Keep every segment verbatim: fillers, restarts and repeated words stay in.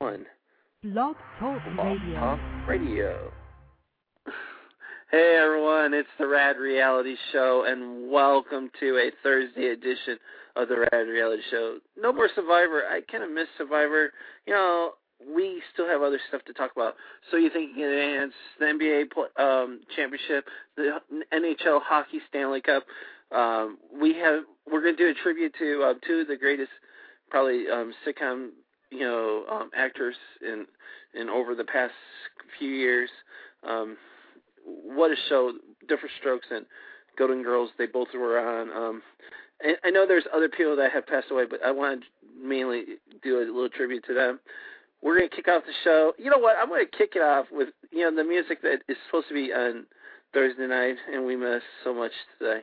One. Blog Talk Radio. Talk Radio. Hey everyone, it's the Rad Reality Show, and welcome to a Thursday edition of the Rad Reality Show. No more Survivor. I kind of miss Survivor. You know, we still have other stuff to talk about. So you think you can enhance the N B A um, championship, the N H L Hockey Stanley Cup. Um, we have we're going to do a tribute to uh, two of the greatest, probably um, sitcom, you know, um, actors in in over the past few years. Um, what a show! Different Strokes and Golden Girls. They both were on. Um, and I know there's other people that have passed away, but I want to mainly do a little tribute to them. We're going to kick off the show. You know what? I'm going to kick it off with, you know, the music that is supposed to be on Thursday night, and we miss so much today.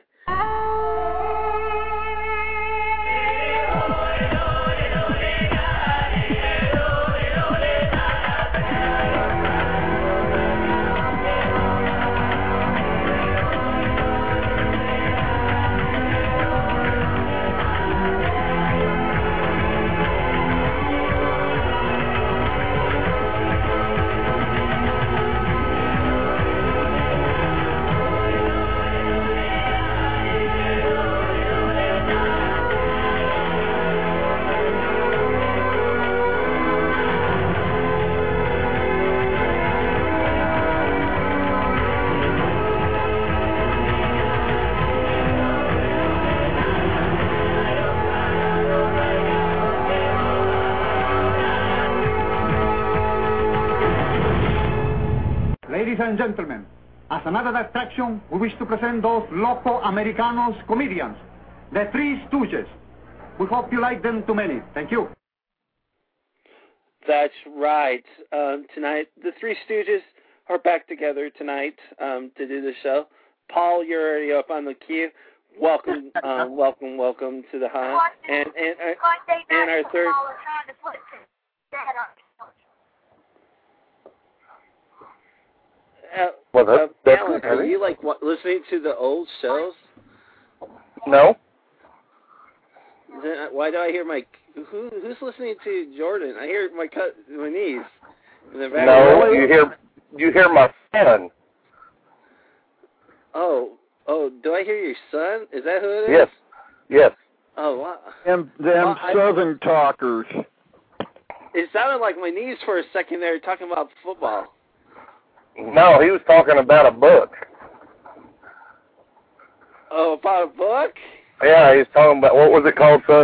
Ladies and gentlemen, as another attraction, we wish to present those loco Americanos comedians, the Three Stooges. We hope you like them too many. Thank you. That's right. Um, tonight, the Three Stooges are back together tonight um, to do the show. Paul, you're already up on the queue. Welcome, um, welcome, welcome to the hunt. And and uh, and our third. Uh, well, that, uh, that's Alan, are you like what, listening to the old shows? No. Then, why do I hear my who, who's listening to Jordan? I hear my cut my niece in the background. No, you hear you hear my son. Oh, oh, do I hear your son? Is that who it is? Yes, yes. Oh, wow. Them, them well, Southern I, talkers. It sounded like my niece for a second there talking about football. No, he was talking about a book. Oh, about a book? Yeah, he was talking about, what was it called, son?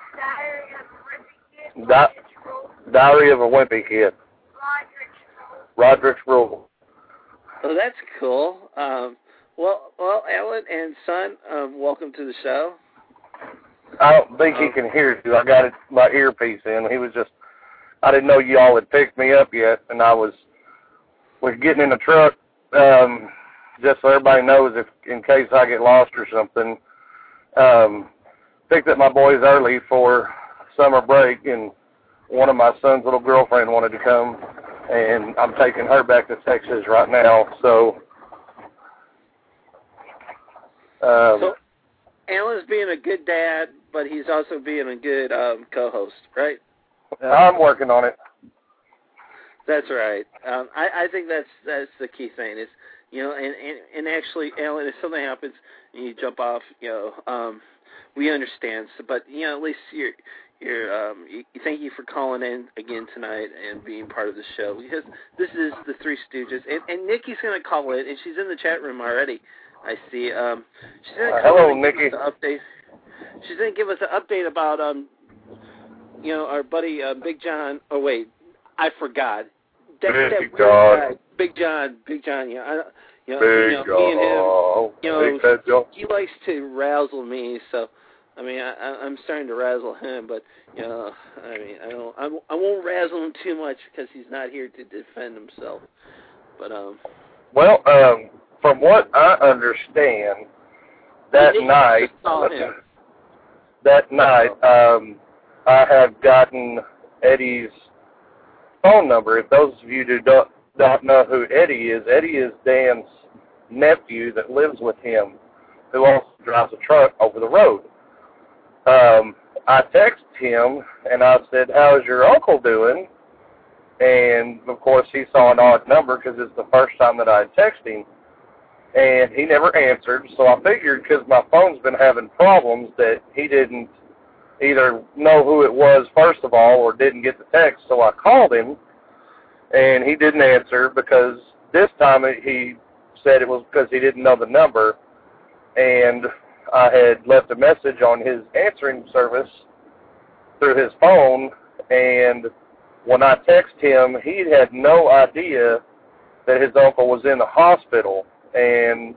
Di- Diary of a Wimpy Kid. Roderick's Rule. Oh, that's cool. Um, well, well, Alan and son, um, welcome to the show. I don't think um, he can hear you. I got it, my earpiece in. He was just, I didn't know y'all had picked me up yet, and I was... We're getting in the truck, um, just so everybody knows, if in case I get lost or something. Um, picked up my boys early for summer break, and one of my son's little girlfriend wanted to come, and I'm taking her back to Texas right now. So, um, so Alan's being a good dad, but he's also being a good um, co-host, right? I'm working on it. That's right. Um, I, I think that's that's the key thing is, you know, and, and, and actually, Alan, if something happens and you jump off, you know, um, we understand. So, but you know, at least you're you're um, you, thank you for calling in again tonight and being part of the show, because this is the Three Stooges, and, and Nikki's going to call in, and she's in the chat room already. I see. Um, she's going to call uh, hello, in and Nikki. give us an update. She's going to give us an update about um, you know, our buddy uh, Big John. Oh wait. I forgot. That, Big that John. Guy, Big John. Big John. Yeah. I, you know, Big you know, John. me and him. You know, Big Fat John. he likes to razzle me. So, I mean, I, I'm starting to razzle him. But you know, I mean, I don't. I, I won't razzle him too much because he's not here to defend himself. But um. Well, um, from what I understand, that night. That night, um, I have gotten Eddie's phone number. If those of you who don't, don't know who Eddie is, Eddie is Dan's nephew that lives with him, who also drives a truck over the road. Um, I texted him, and I said, how's your uncle doing? And, of course, he saw an odd number because it's the first time that I had texted him. And he never answered, so I figured because my phone's been having problems that he didn't either know who it was, first of all, or didn't get the text. So I called him, and he didn't answer because this time he said it was because he didn't know the number. And I had left a message on his answering service through his phone, and when I texted him, he had no idea that his uncle was in the hospital. And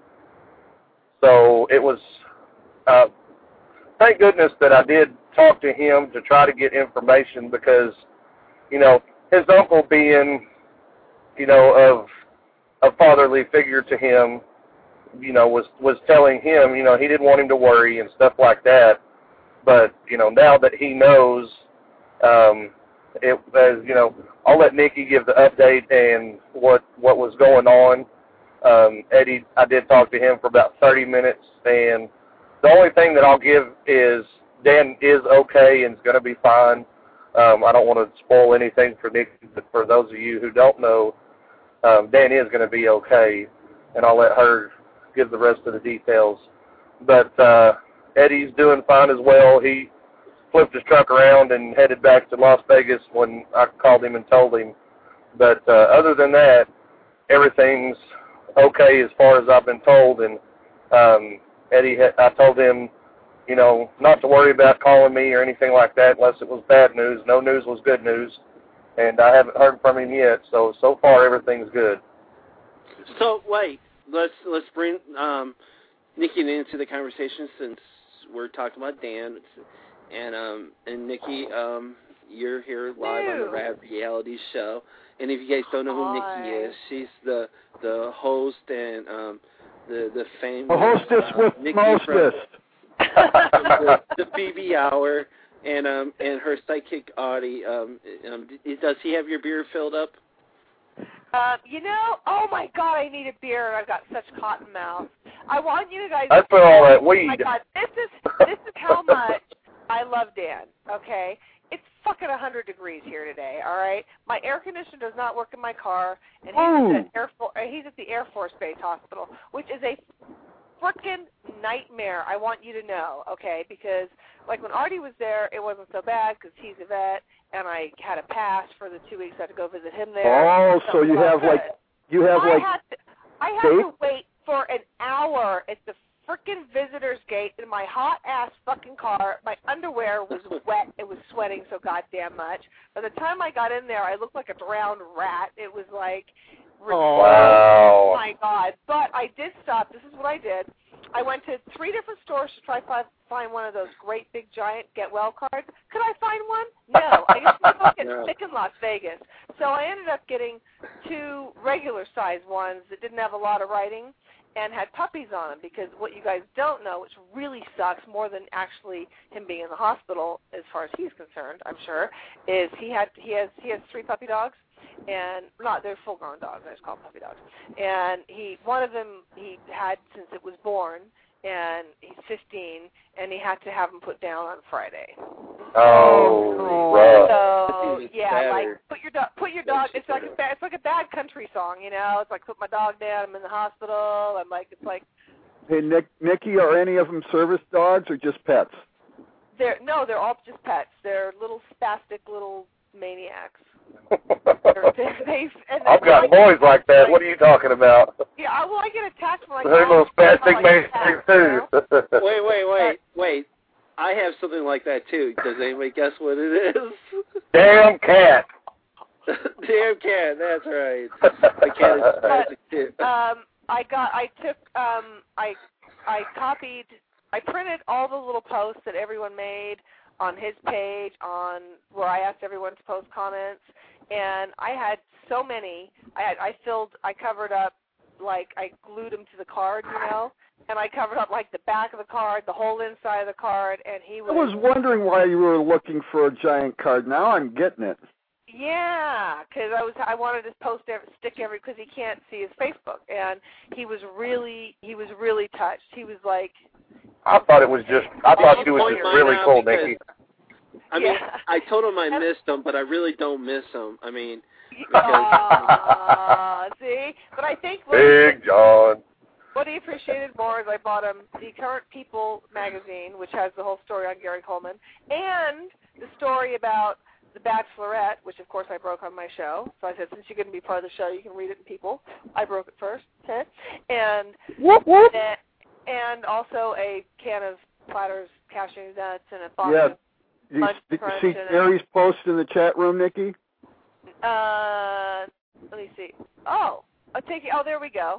so it was, uh, thank goodness that I did talk to him to try to get information because, you know, his uncle being, you know, of a fatherly figure to him, you know, was, was telling him, you know, he didn't want him to worry and stuff like that. But, you know, now that he knows, um, it as, you know, I'll let Nikki give the update and what, what was going on. Um, Eddie, I did talk to him for about thirty minutes, and the only thing that I'll give is Dan is okay and is going to be fine. Um, I don't want to spoil anything for Nikki, but for those of you who don't know, um, Dan is going to be okay, and I'll let her give the rest of the details. But uh, Eddie's doing fine as well. He flipped his truck around and headed back to Las Vegas when I called him and told him. But uh, other than that, everything's okay as far as I've been told. And um, Eddie, I told him, you know, not to worry about calling me or anything like that unless it was bad news. No news was good news, and I haven't heard from him yet. So so far everything's good. So wait, let's let's bring um, Nikki into the conversation since we're talking about Dan, and um, and Nikki, um, you're here live on the Rad Reality Show. And if you guys don't know who Hi. Nikki is, she's the the host and um, the the famous A hostess uh, with Nikki mostest. from the, the B B Hour, and um and her sidekick Audie. Um, um, does he have your beer filled up? Um, you know, oh my God, I need a beer. I've got such cotton mouth. I want you guys. That's for all that weed. Oh my God, this is this is how much I love Dan. Okay, it's fucking one hundred degrees here today. All right, my air conditioner does not work in my car, and he's Ooh. at, Air For- he's at the Air Force Base Hospital, which is a frickin' nightmare. I want you to know, okay? Because like when Artie was there, it wasn't so bad because he's a vet, and I had a pass for the two weeks I had to go visit him there. Oh, so it you was have good. like you have I like had to, I had gate? to wait for an hour at the frickin' visitor's gate in my hot ass fucking car. My underwear was wet. It was sweating so goddamn much. By the time I got in there, I looked like a drowned rat. It was like, Oh. Wow. oh my God. But I did stop. This is what I did. I went to three different stores to try to find one of those great big giant get well cards. Could I find one? No. I guess we don't get No. sick in Las Vegas. So I ended up getting two regular size ones that didn't have a lot of writing and had puppies on them, because what you guys don't know, which really sucks more than actually him being in the hospital as far as he's concerned, I'm sure, is he had he has he has three puppy dogs. And not they're full grown dogs, I just call them puppy dogs. And he one of them he had since it was born, and he's fifteen, and he had to have him put down on Friday. Oh, rough. So That's even yeah, sadder. like put your dog put your dog it's like a bad it's like a bad country song, you know. It's like put my dog down, I'm in the hospital, I'm like it's like Hey, Nick, Nikki, are any of them service dogs or just pets? they're no, they're all just pets. They're little spastic little maniacs. They're, they're, they and I've got like, boys like that. What are you talking about? Yeah, I, well, I get attacked when I They're little spastic like maniacs cats, you too. know? Wait, wait, wait, wait. I have something like that too. Does anybody guess what it is? Damn cat. Damn cat. That's right. The cat is spastic too. Um, I got, I took, um, I, I copied, I printed all the little posts that everyone made on his page, on where I asked everyone to post comments, and I had so many. I had, I filled, I covered up, like I glued them to the card, you know, and I covered up like the back of the card, the whole inside of the card, and he was. I was wondering why you were looking for a giant card. Now I'm getting it. Yeah, because I was I wanted to post every, stick every because he can't see his Facebook, and he was really he was really touched. He was like, I thought it was just. I thought she was Point just mine really out cool, because- Nikki. I mean, yeah. I told him I And, missed him, but I really don't miss him. I mean, uh, see? But I think what, Big John. what he appreciated more is I bought him the Current People magazine, which has the whole story on Gary Coleman, and the story about The Bachelorette, which of course I broke on my show. So I said, since you're going to be part of the show, you can read it in People. I broke it first. and Whoop, whoop. and, and also a can of Platters cashew nuts and a box Yeah. of You, Munch did you Crunch see and a- Gary's post in the chat room, Nikki? Uh, let me see. Oh, I'll take it. Oh, there we go.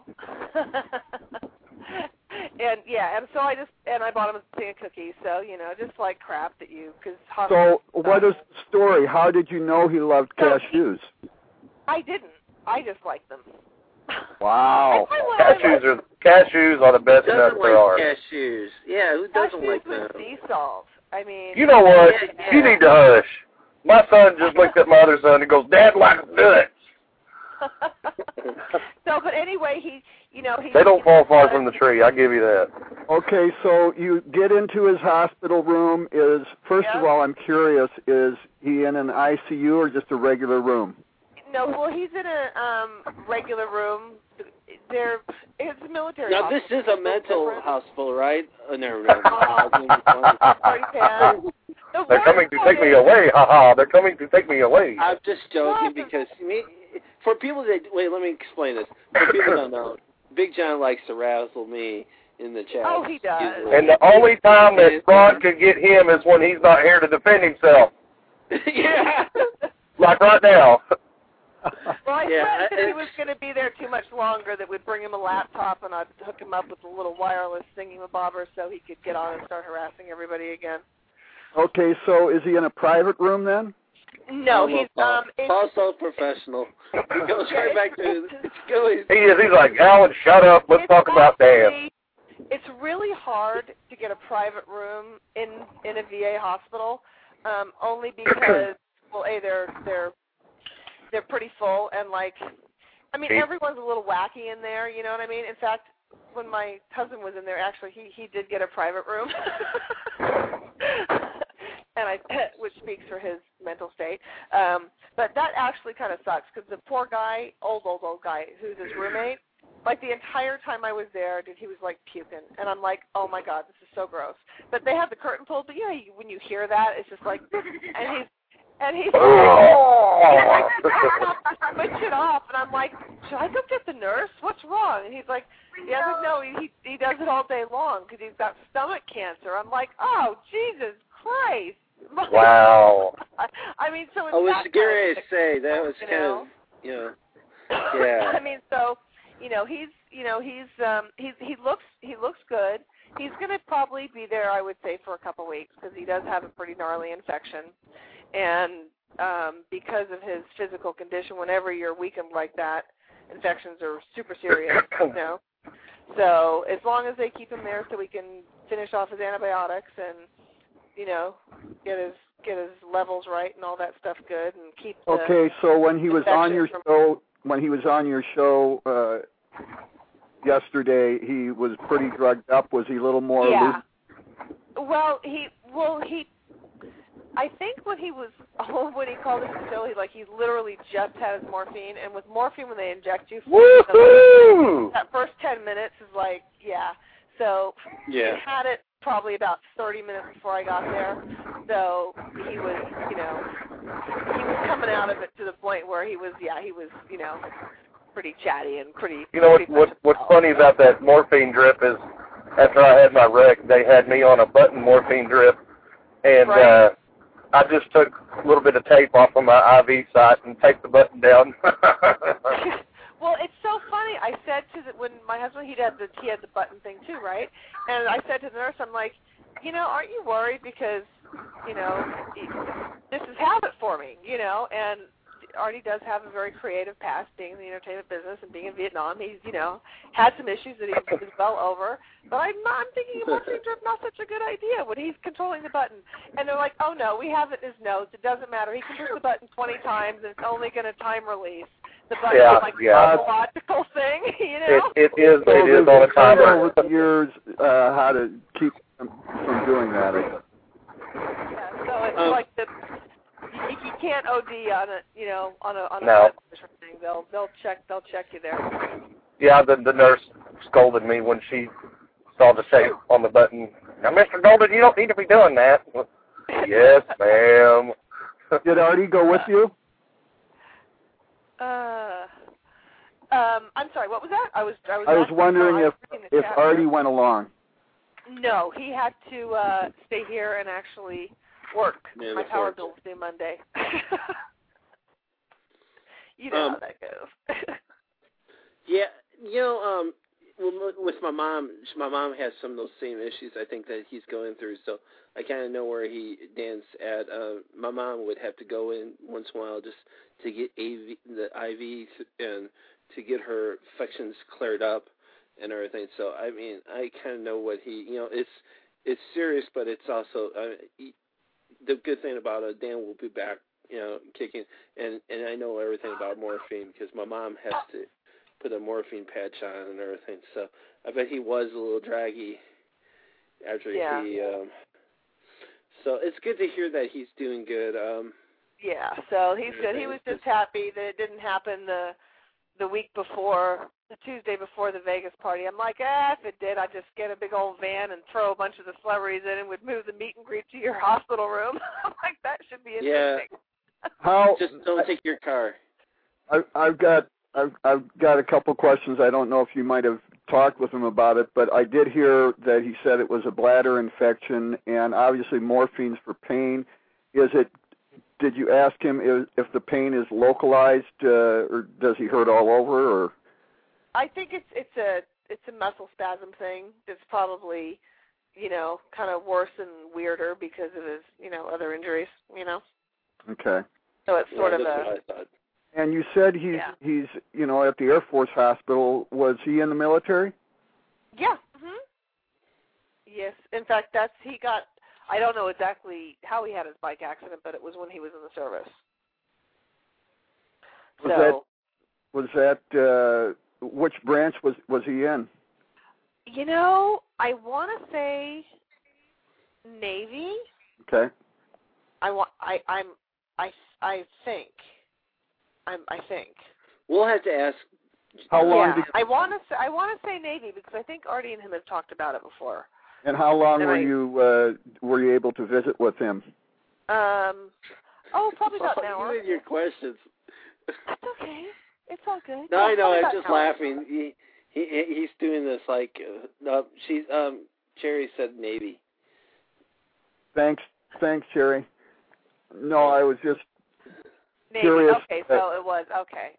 and yeah, and so I just and I bought him a thing of cookies. So you know, just like crap that you because. So what is the story? How did you know he loved So cashews? I didn't. I just liked them. Wow. I, I, Cashews are cashews are the best Who nuts doesn't there are. like cashews? Yeah, who doesn't cashews like with them? sea salt. I mean. You know what? Yeah, yeah. You need to hush. My son just looked at my other son and goes, Dad likes nuts. So, but anyway, he, you know, he. They don't fall far from the tree, I give you that. Okay, so you get into his hospital room. Is first of Yeah. all, I'm curious, is he in an I C U or just a regular room? No, well, he's in a um regular room. There, it's a military. Now, this is hospital. a mental Different. hospital, right? Oh, never mind. Sorry, Pat. The They're worst coming to part take me is- away, haha. They're coming to take me away. I'm just joking because me, for people that wait, let me explain this. For people that don't know, Big John likes to razzle me in the chat. Oh, he does. And the only time that Ron can get him is when he's not here to defend himself. yeah. Like right now. Well, I Yeah, said that he I- was going to be there too much longer, that we'd bring him a laptop and I'd hook him up with a little wireless thingy-mabobber so he could get on and start harassing everybody again. Okay, so is he in a private room then? No, he's um. It's, also professional. He goes right back to it's- Gilly's. He is. He's like, Alan, shut up. Let's it's talk about Dan. actually- It's really hard to get a private room in in a V A hospital, um, only because well, a they're they're they're pretty full and like, I mean Cheap. everyone's a little wacky in there. You know what I mean? In fact, when my husband was in there, actually he he did get a private room, and I which speaks for his mental state. Um, but that actually kind of sucks because the poor guy, old old old guy, who's his roommate. Like the entire time I was there, dude, he was like puking, and I'm like, oh my god, this is so gross. But they have the curtain pulled, but you know, you, when you hear that, it's just like, and he's, and he's Oh. switch it off, and I'm like, should I go get the nurse? What's wrong? And he's like, yeah, I no, he he, he does it all day long because he's got stomach cancer. I'm like, oh Jesus Christ. Wow. I mean, so it's I was that getting kind ready of to say that was you kind know? of, you know, yeah. I mean, so you know, he's you know he's um he's he looks he looks good. He's going to probably be there, I would say, for a couple weeks because he does have a pretty gnarly infection, and um, because of his physical condition, whenever you're weakened like that, infections are super serious. You know, so as long as they keep him there, so we can finish off his antibiotics and you know get his get his levels right and all that stuff good and keep. The Okay, so when he was on your from- show, when he was on your show uh, yesterday, he was pretty drugged up. Was he a little more Yeah. loose? Well, he well he. I think when he was oh, when he called us to show, he like he literally just had his morphine, and with morphine when they inject you, Woohoo! that first ten minutes is like yeah. So Yeah. he had it probably about thirty minutes before I got there. So he was, you know, he was coming out of it to the point where he was, yeah, he was, you know, pretty chatty and pretty. You know what, pretty what much what's himself. funny about that morphine drip is after I had my wreck, they had me on a button morphine drip, and Right. uh, I just took a little bit of tape off of my I V site and taped the button down. Well, it's so funny. I said to the, when my husband he had the he had the button thing too, right? And I said to the nurse, I'm like, you know, aren't you worried because, you know, this is habit forming, you know? And Artie does have a very creative past, being in the entertainment business and being in Vietnam. He's, you know, had some issues that he is well over. But I'm not, I'm thinking a morphine drip not such a good idea when he's controlling the button. And they're like, oh no, we have it in his notes. It doesn't matter. He can push the button twenty times and it's only going to time release. The button Yeah, is like yeah. a logical thing, you it know? it is So it is they've on a learned timer. over the years uh, how to keep him from doing that. Yeah, so it's Um, like the you, you can't O D on a you know on a on a No. thing. They'll they'll check they'll check you there. Yeah, the the nurse scolded me when she saw the shape on the button. Now, Mister Golden, you don't need to be doing that. Yes, ma'am. Did Artie go with you? Uh, um, I'm sorry. What was that? I was I was. I was asking- wondering oh, I if was reading the if chat. Artie went along. No, he had to uh, stay here and actually work. Yeah, My the power forks. bill was due Monday. You know Um, how that goes. Yeah, you know, um, well, with my mom, my mom has some of those same issues I think that he's going through, so I kind of know where he Dan's at. Uh, my mom would have to go in once in a while just to get A V, the I V and to get her infections cleared up and everything. So I mean, I kind of know what he, you know, it's it's serious, but it's also uh, he, the good thing about it. Dan will be back, you know, kicking, and and I know everything about morphine because my mom has to put a morphine patch on and everything. So I bet he was a little draggy after Yeah. he. Um, so it's good to hear that he's doing good. Um, Yeah, so he's good. He was just happy that it didn't happen the the week before, the Tuesday before the Vegas party. I'm like, ah, if it did, I'd just get a big old van and throw a bunch of the celebrities in and would move the meet and greet to your hospital room. I'm like, that should be interesting. Yeah. How? Just don't take your car. I, I've got I've I've got a couple questions. I don't know if you might have talked with him about it, but I did hear that he said it was a bladder infection, and obviously morphine's for pain. Is it? Did you ask him if, if the pain is localized, uh, or does he hurt all over? Or I think it's it's a it's a muscle spasm thing. That's probably, you know, kind of worse and weirder because of his, you know, other injuries. You know. okay. So it's sort yeah, of that's a. what I thought. And you said he's Yeah. he's you know at the Air Force Hospital. Was he in the military? Yeah. hmm Yes. In fact, that's he got. I don't know exactly how he had his bike accident, but it was when he was in the service. Was so, Was that uh, which branch was was he in? you know, I want to say Navy. Okay. I want. I. I'm. I. I think. I'm. I think. We'll have to ask. How long Yeah. did I want to. Say, I want to say Navy because I think Artie and him have talked about it before. and how long And were I- you uh, were you able to visit with him? Um. Oh, probably about an hour. You and your questions. That's okay. It's all good. No, I Yeah, know. probably I'm about just an hour. laughing. He, he he's doing this like uh, no. She's um. Cherry said Navy. Thanks, thanks, Jerry. No, I was just Navy. curious. Okay, so it was okay.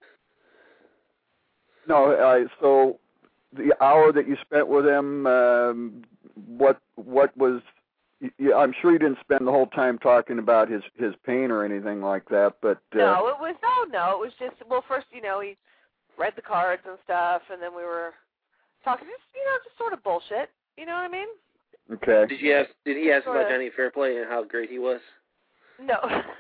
No, I so the hour that you spent with him, um, what what was? You, I'm sure you didn't spend the whole time talking about his his pain or anything like that, but uh, No, it was no, no. It was just well, first you know he read the cards and stuff, and then we were talking just you know just sort of bullshit. You know what I mean? okay. Did you ask? Did he ask about Sorta. Johnny Fairplay and how great he was? No.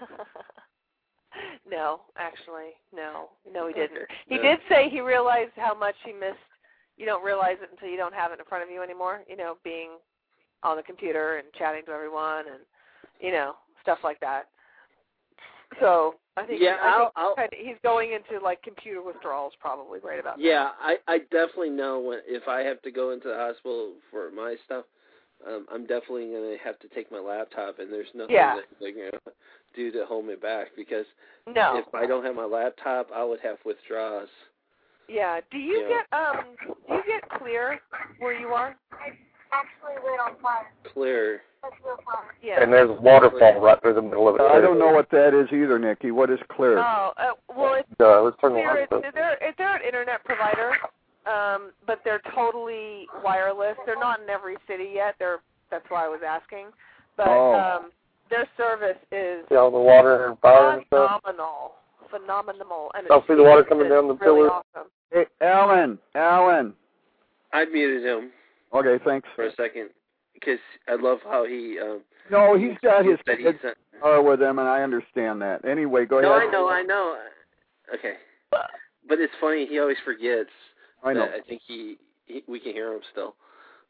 No, actually, no, no, he didn't. Okay. He No. did say he realized how much he missed. You don't realize it until you don't have it in front of you anymore. You know, being on the computer and chatting to everyone, and you know, stuff like that. So I think, Yeah, I I'll- think I'll- kinda, he's going into like computer withdrawals, probably right about now. Yeah, I, I definitely know when if I have to go into the hospital for my stuff, um, I'm definitely going to have to take my laptop, and there's nothing Yeah. that they're going to do to hold me back because No. if I don't have my laptop, I would have withdrawals. Yeah. Do you Yeah. get um? Do you get clear where you are? Actually lit on fire. Clear. That's real fire. Yeah. And there's a waterfall right through the middle of it. I don't know what that is either, Nikki. What is clear? Oh, uh, well, it's Uh, let's turn the They're, lights up. they're, they're an internet provider, um, but they're totally wireless. They're not in every city yet. They're that's why I was asking. But Oh. um, their service is See all the water and fire and stuff? phenomenal, phenomenal, and I'll it's, see the water coming it's down the really pillar. awesome. Hey, Alan, Alan. I muted him Okay, thanks. for a second because I love how he. Um, No, he's got his said kids he's, uh, are with him, and I understand that. Anyway, go No, ahead. I know, I know. Okay, but it's funny. He always forgets. I know. that I think he, he we can hear him still.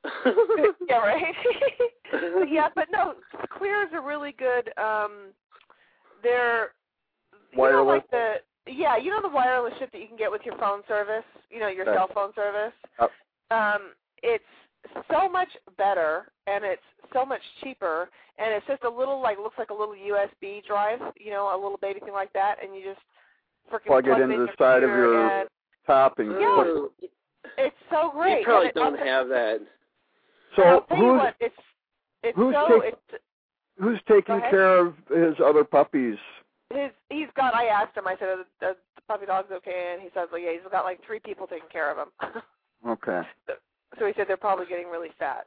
Yeah, right. Yeah, but no, Clears are really good. Um, they're you wireless. know, like the yeah, you know the wireless shit that you can get with your phone service. You know, your Right. cell phone service. Yep. Um, it's so much better, and it's so much cheaper, and it's just a little like looks like a little U S B drive. You know, a little baby thing like that, and you just freaking Plug it plug into in the your side of computer your and top and Yeah. put- Ooh, it's so great. you probably and it, don't have that. So I'll tell you who's what, it's it's who's so take- it's who's taking ahead. care of his other puppies? his he's got. I asked him. I said, "Are the, the puppy dog's okay?" And he says, "Well, yeah, he's got like three people taking care of him." Okay. So he said they're probably getting really fat.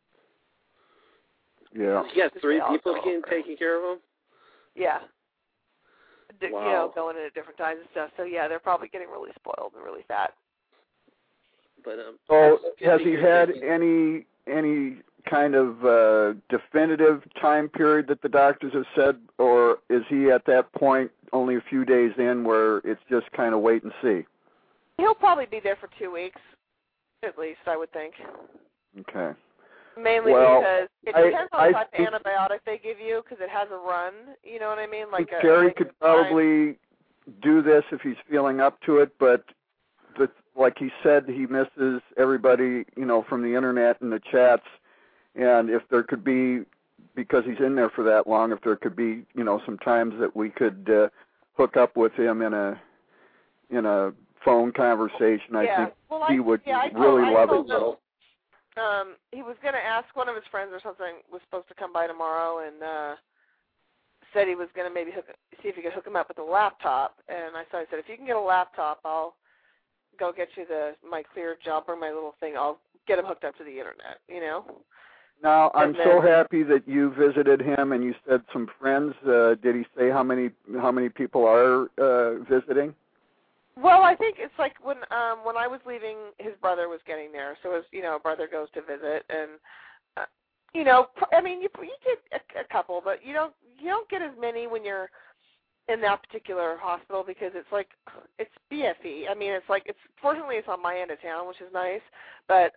Yeah. You got three They all people go getting over. taking care of them? Yeah. D- Wow. You know, going in at different times and stuff. So yeah, they're probably getting really spoiled and really fat. But um, So it's good has to he hear had that you- any any kind of uh, definitive time period that the doctors have said, or is he at that point only a few days in where it's just kind of wait and see? He'll probably be there for two weeks, at least, I would think. Okay. Mainly Well, because it I- depends on I the type think- of antibiotic they give you, because it has a run. You know what I mean? Like a, Gary like could a time. probably do this if he's feeling up to it, but the, like he said, he misses everybody, you know, from the internet and the chats. And if there could be, because he's in there for that long, if there could be, you know, some times that we could uh, hook up with him in a in a phone conversation, I yeah. think well, he I, would yeah, I told, really I love told it. him, um, he was going to ask one of his friends or something, was supposed to come by tomorrow, and uh, said he was going to maybe hook, see if he could hook him up with a laptop. And I, so I said, if you can get a laptop, I'll go get you the my Clear jumper, my little thing. I'll get him hooked up to the internet, you know? Now, I'm And so then- happy that you visited him and you said some friends. Uh, did he say how many how many people are uh, visiting? Well, I think it's like when um when I was leaving, his brother was getting there. So his you know brother goes to visit, and uh, you know pr- I mean you you get a, a couple, but you don't you don't get as many when you're in that particular hospital because it's like it's B F E. I mean it's like it's fortunately it's on my end of town, which is nice, but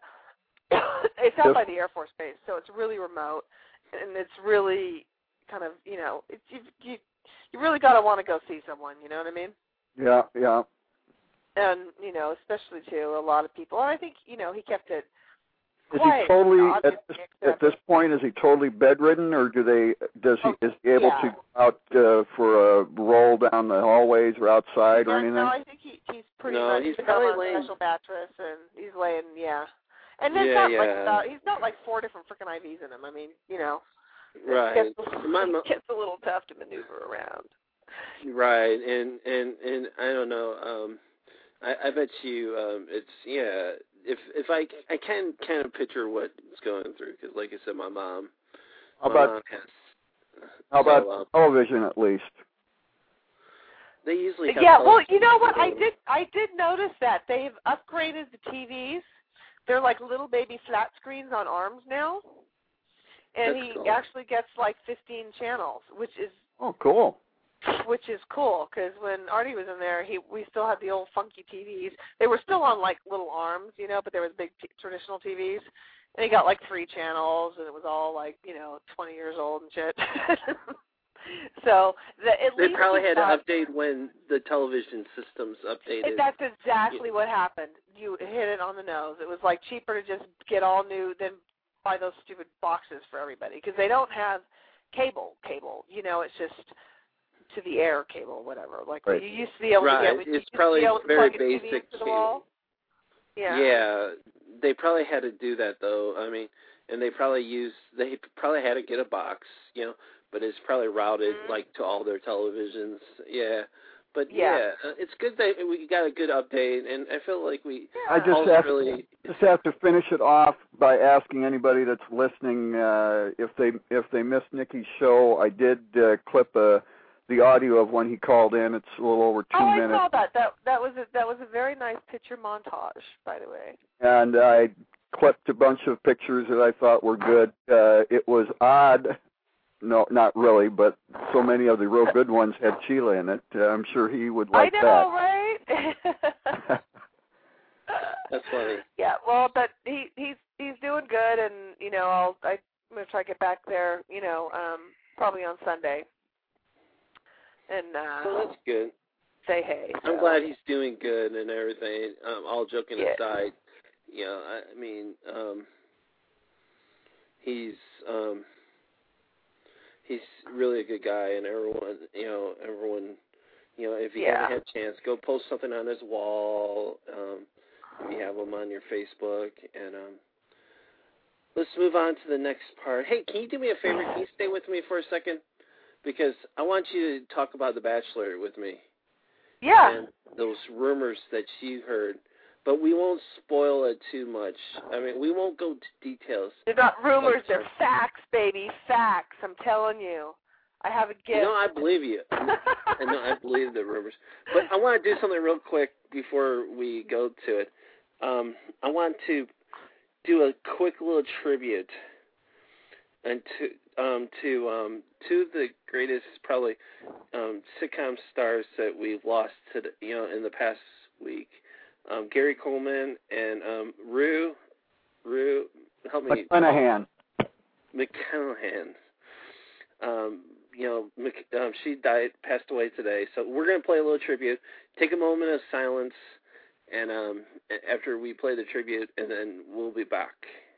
it's out Yep. by the Air Force Base, so it's really remote, and it's really kind of you know it's you you, you really gotta want to go see someone. You know what I mean? Yeah, yeah. And, you know, especially to a lot of people. And I think, you know, he kept it Is quiet. he totally at obviously, this, except- at this point? Is he totally bedridden, or do they? Does he Oh, is he able yeah. to go out uh, for a roll down the hallways or outside or yeah, anything? No, I think he, he's pretty No, much he's got probably on a laying- special mattress, and he's laying, yeah. And there's Yeah, not yeah. like about, he's not like four different freaking I Vs in him. I mean, you know, Right. it gets, My mo- it gets a little tough to maneuver around. Right, and and and I don't know. Um, I, I bet you um, it's yeah. If if I I can kind of picture what it's going through because, like I said, my mom. How my about mom has, how about so, um, television at least? they usually have Yeah, well, television you know what? I shows. did I did notice that they've upgraded the T Vs. They're like little baby flat screens on arms now, and That's he cool. actually gets like fifteen channels, which is Oh, cool. which is cool because when Artie was in there, he we still had the old funky T Vs. They were still on like little arms, you know, but there was big t- traditional T Vs, and he got like three channels, and it was all like you know twenty years old and shit. So the, at They least probably he had got- to update when the television systems updated. That's exactly what happened. You hit it on the nose. It was like cheaper to just get all new than buy those stupid boxes for everybody because they don't have cable. Cable, you know, it's just to the air cable, whatever. Like Right. you used to be able Right. to get. It's you used to probably be able to very plug a T V basic into the cable. wall. Yeah. Yeah, they probably had to do that though. I mean, and they probably used they probably had to get a box, you know, but it's probably routed Mhm. like to all their televisions. Yeah, but Yeah. yeah, uh, it's good that we got a good update, and I feel like we Yeah. I just all have really just have to finish it off by asking anybody that's listening uh, if they if they missed Nikki's show. I did uh, clip uh, the audio of when he called in. It's a little over two oh, minutes. I saw that. That that was a, that was a very nice picture montage, by the way. And I clipped a bunch of pictures that I thought were good. Uh, it was odd. No, not really, but so many of the real good ones had Sheila in it. Uh, I'm sure he would like I know, right? that. that's funny. Yeah, well, but he he's he's doing good, and you know, I'll I, I'm gonna try to get back there. You know, um, probably on Sunday, and uh, well, that's good. Say hey. I'm so. glad he's doing good and everything. Um, all joking yeah. aside, you know, I, I mean, um, he's um, he's really a good guy, and everyone, you know, everyone, you know, if you yeah. haven't had a chance, go post something on his wall. Um, if you have him on your Facebook, and um, let's move on to the next part. Hey, can you do me a favor? Can you stay with me for a second? Because I want you to talk about The Bachelor with me. Yeah. And those rumors that you heard. But we won't spoil it too much. I mean, we won't go to details. They're not rumors, they're facts, baby. Facts, I'm telling you. I have a gift. You know, I believe you. I know, I believe the rumors. But I want to do something real quick before we go to it. Um, I want to do a quick little tribute and to um, to um, two of the greatest, probably, um, sitcom stars that we've lost to the, you know, in the past week. Um, Gary Coleman and um, Rue, Rue, help me. McClanahan. McClanahan. Um, you know, Mc, um, she died, passed away today. So we're going to play a little tribute. Take a moment of silence, and um, after we play the tribute, and then we'll be back.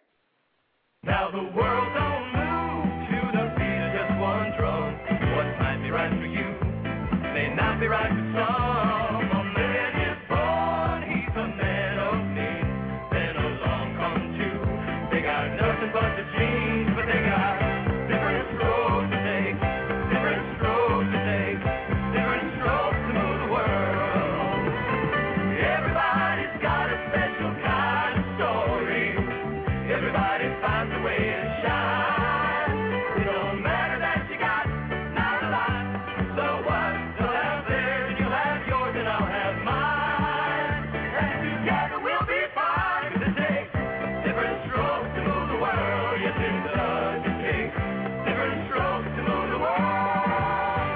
Now the world don't move to the beat of just one drum. What might be right for you may not be right for some. A man is born, he's a man of need. Then along come two. They got nothing but the genes, but they got different strokes to take, different strokes to take, different strokes to move the world. Everybody's got a special kind of story. Everybody finds a way to shine. It don't matter that you got not a lot. So what? They'll have theirs and you'll have yours and I'll have mine. And together we'll be fine. 'Cause it takes different strokes to move the world. Yes, it does. It takes different strokes to move the world.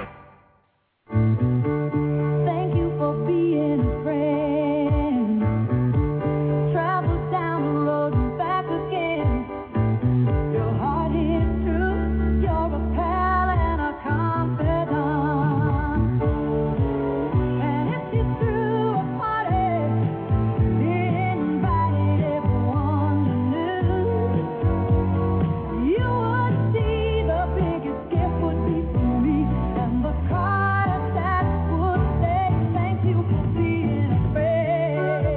Thank you for being a friend. Travel down the road and back again. Your heart is true. You're a pal and a confidant. And if you threw a party, invited everyone you knew, you would see the biggest gift would be for me, and the card that would say thank you for being a friend.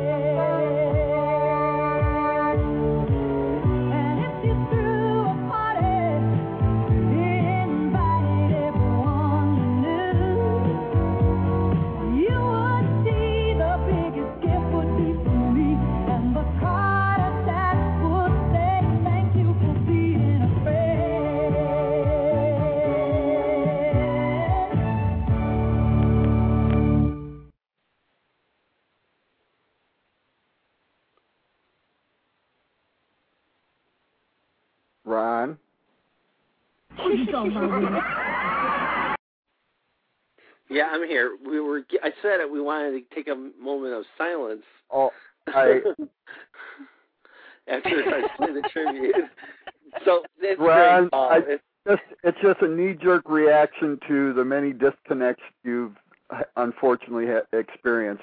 And if you threw a party, invited everyone you knew, you would see the biggest gift would be for me, and the card that would say thank you for being a friend. Ron. Yeah, I'm here. We were. I said it. We wanted to take a moment of silence. Oh, I. After I said the tribute. So it's Ron, great. Paul. I- It's, Just, it's just a knee-jerk reaction to the many disconnects you've unfortunately ha- experienced.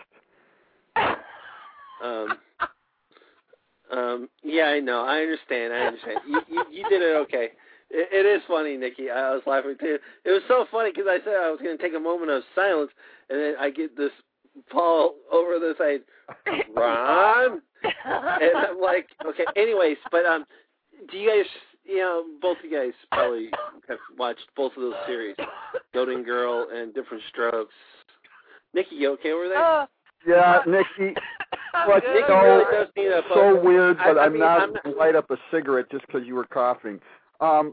um, um, yeah, I know. I understand. I understand. You, you, you did it okay. It, it is funny, Nikki. I was laughing too. It was so funny because I said I was going to take a moment of silence, and then I get this Paul over the side, Ron, and I'm like, okay. Anyways, but um, do you guys? You know, both of you guys probably have watched both of those series, Golden Girl and Different Strokes. Nikki, you okay over there? Uh, Yeah, Nikki. I'm What's good. Nikki so, really does need a so focus. weird, but I- I I'm mean, not I'm not- going to light up a cigarette just because you were coughing. Um,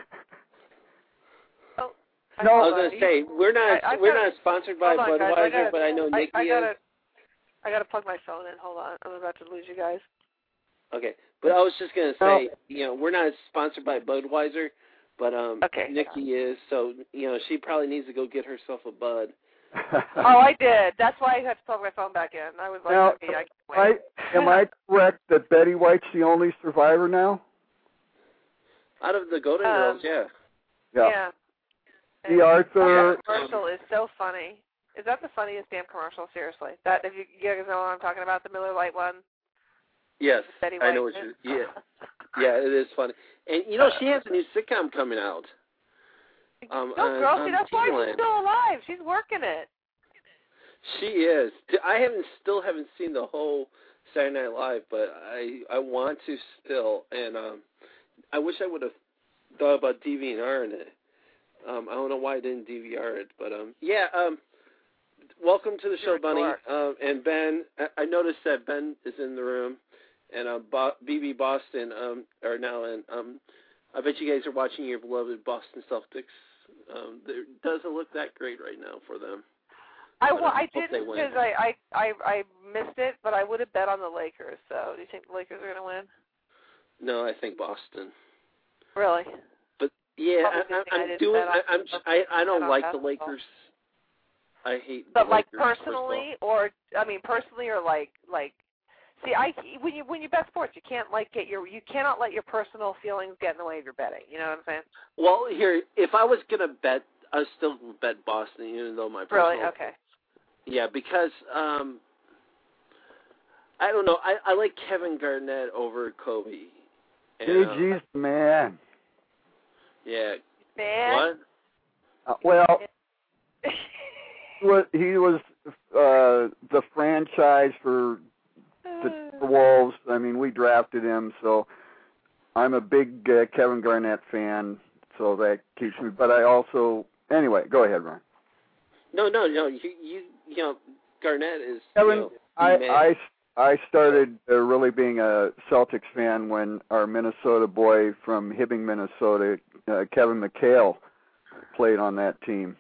Oh, I No, was going to say we're not I- I we're gotta- not sponsored by hold on, guys, I Budweiser, gotta- but I know I, Nikki I gotta, is. I gotta plug my phone in. Hold on, I'm about to lose you guys. Okay, but I was just going to No. say, you know, we're not sponsored by Budweiser, but um, Okay. Nikki is. So you know, she probably needs to go get herself a Bud. Oh, I did. That's why I had to plug my phone back in. I was like, Now, okay, I can't I, wait. am I correct that Betty White's the only survivor now? Out of the Golden Um, Girls, yeah. Yeah. The And Arthur. that commercial is so funny. Is that the funniest damn commercial? Seriously, that if you, you guys know what I'm talking about, the Miller Lite one. Yes, Betty I know White. what you. Yeah, yeah, it is funny. And you know, she has a new sitcom coming out. Um, no, on, girl, on see, that's why Teen she's still alive. She's working it. She is. I haven't still haven't seen the whole Saturday Night Live, but I I want to still, and um, I wish I would have thought about DVRing it. Um, I don't know why I didn't D V R it, but um, yeah. Um, welcome to the show, Bunny. Um, and Ben, I, I noticed that Ben is in the room, and uh, Bo- B B Boston um, are now in. Um, I bet you guys are watching your beloved Boston Celtics. Um, it doesn't look that great right now for them. I, But well, I I hope they didn't win. because I, I, I, I missed it, but I would have bet on the Lakers. So, do you think the Lakers are going to win? No, I think Boston. Really? But yeah, Probably I, think I I, I'm didn't doing. bet on- I, I'm. I, I don't bet on like the basketball. Lakers. I hate. But the like Lakers, first of all. personally, or I mean personally, or like like. See, I when you when you bet sports, you can't like get your you cannot let your personal feelings get in the way of your betting. You know what I'm saying? Well, here, if I was gonna bet, I still bet Boston, even though my personal. Really? Okay. Yeah, because um, I don't know. I, I like Kevin Garnett over Kobe. And, Hey, uh, geez, man. Yeah. Man. What? Uh, well, he was, he was uh, the franchise for the Wolves. I mean, we drafted him, so I'm a big uh, Kevin Garnett fan, so that keeps me. But I also, anyway, go ahead, Ron. No, no, no. You, you, you know, Garnett is. Kevin, you know, I, the man. I, I started uh, really being a Celtics fan when our Minnesota boy from Hibbing, Minnesota, uh, Kevin McHale, played on that team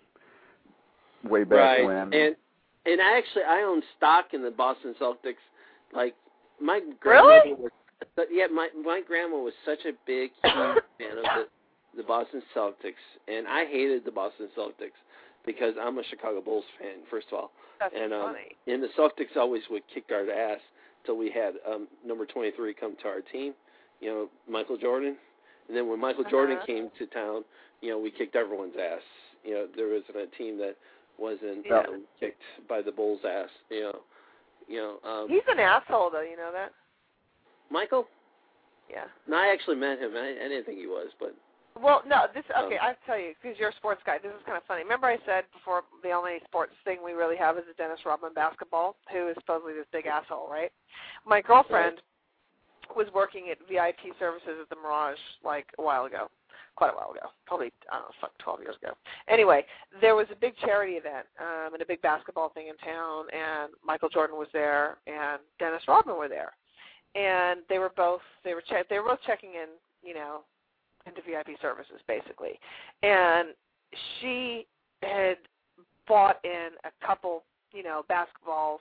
way back right. when. And and I actually I own stock in the Boston Celtics. Like my Really? grandmother was, yeah, my my grandma was such a big huge fan of the the Boston Celtics, and I hated the Boston Celtics because I'm a Chicago Bulls fan, first of all. That's and um, funny. and the Celtics always would kick our ass till we had um, number twenty-three come to our team, you know, Michael Jordan. And then when Michael Uh-huh. Jordan came to town, you know, we kicked everyone's ass. You know, there wasn't a team that wasn't Yeah. you know, kicked by the Bulls' ass. You know, you know. Um, He's an asshole, though. You know that? Michael? Yeah. No, I actually met him. I, I didn't think he was, but Well, no, this okay. Um, I'll tell you because you're a sports guy. This is kind of funny. Remember, I said before the only sports thing we really have is the Dennis Rodman basketball, who is supposedly this big asshole, right? My girlfriend was working at V I P services at the Mirage like a while ago, quite a while ago, probably I don't know, fuck, twelve years ago. Anyway, there was a big charity event um, and a big basketball thing in town, and Michael Jordan was there, and Dennis Rodman were there, and they were both they were che- they were both checking in, you know, into V I P services basically, and she had bought in a couple, you know, basketballs,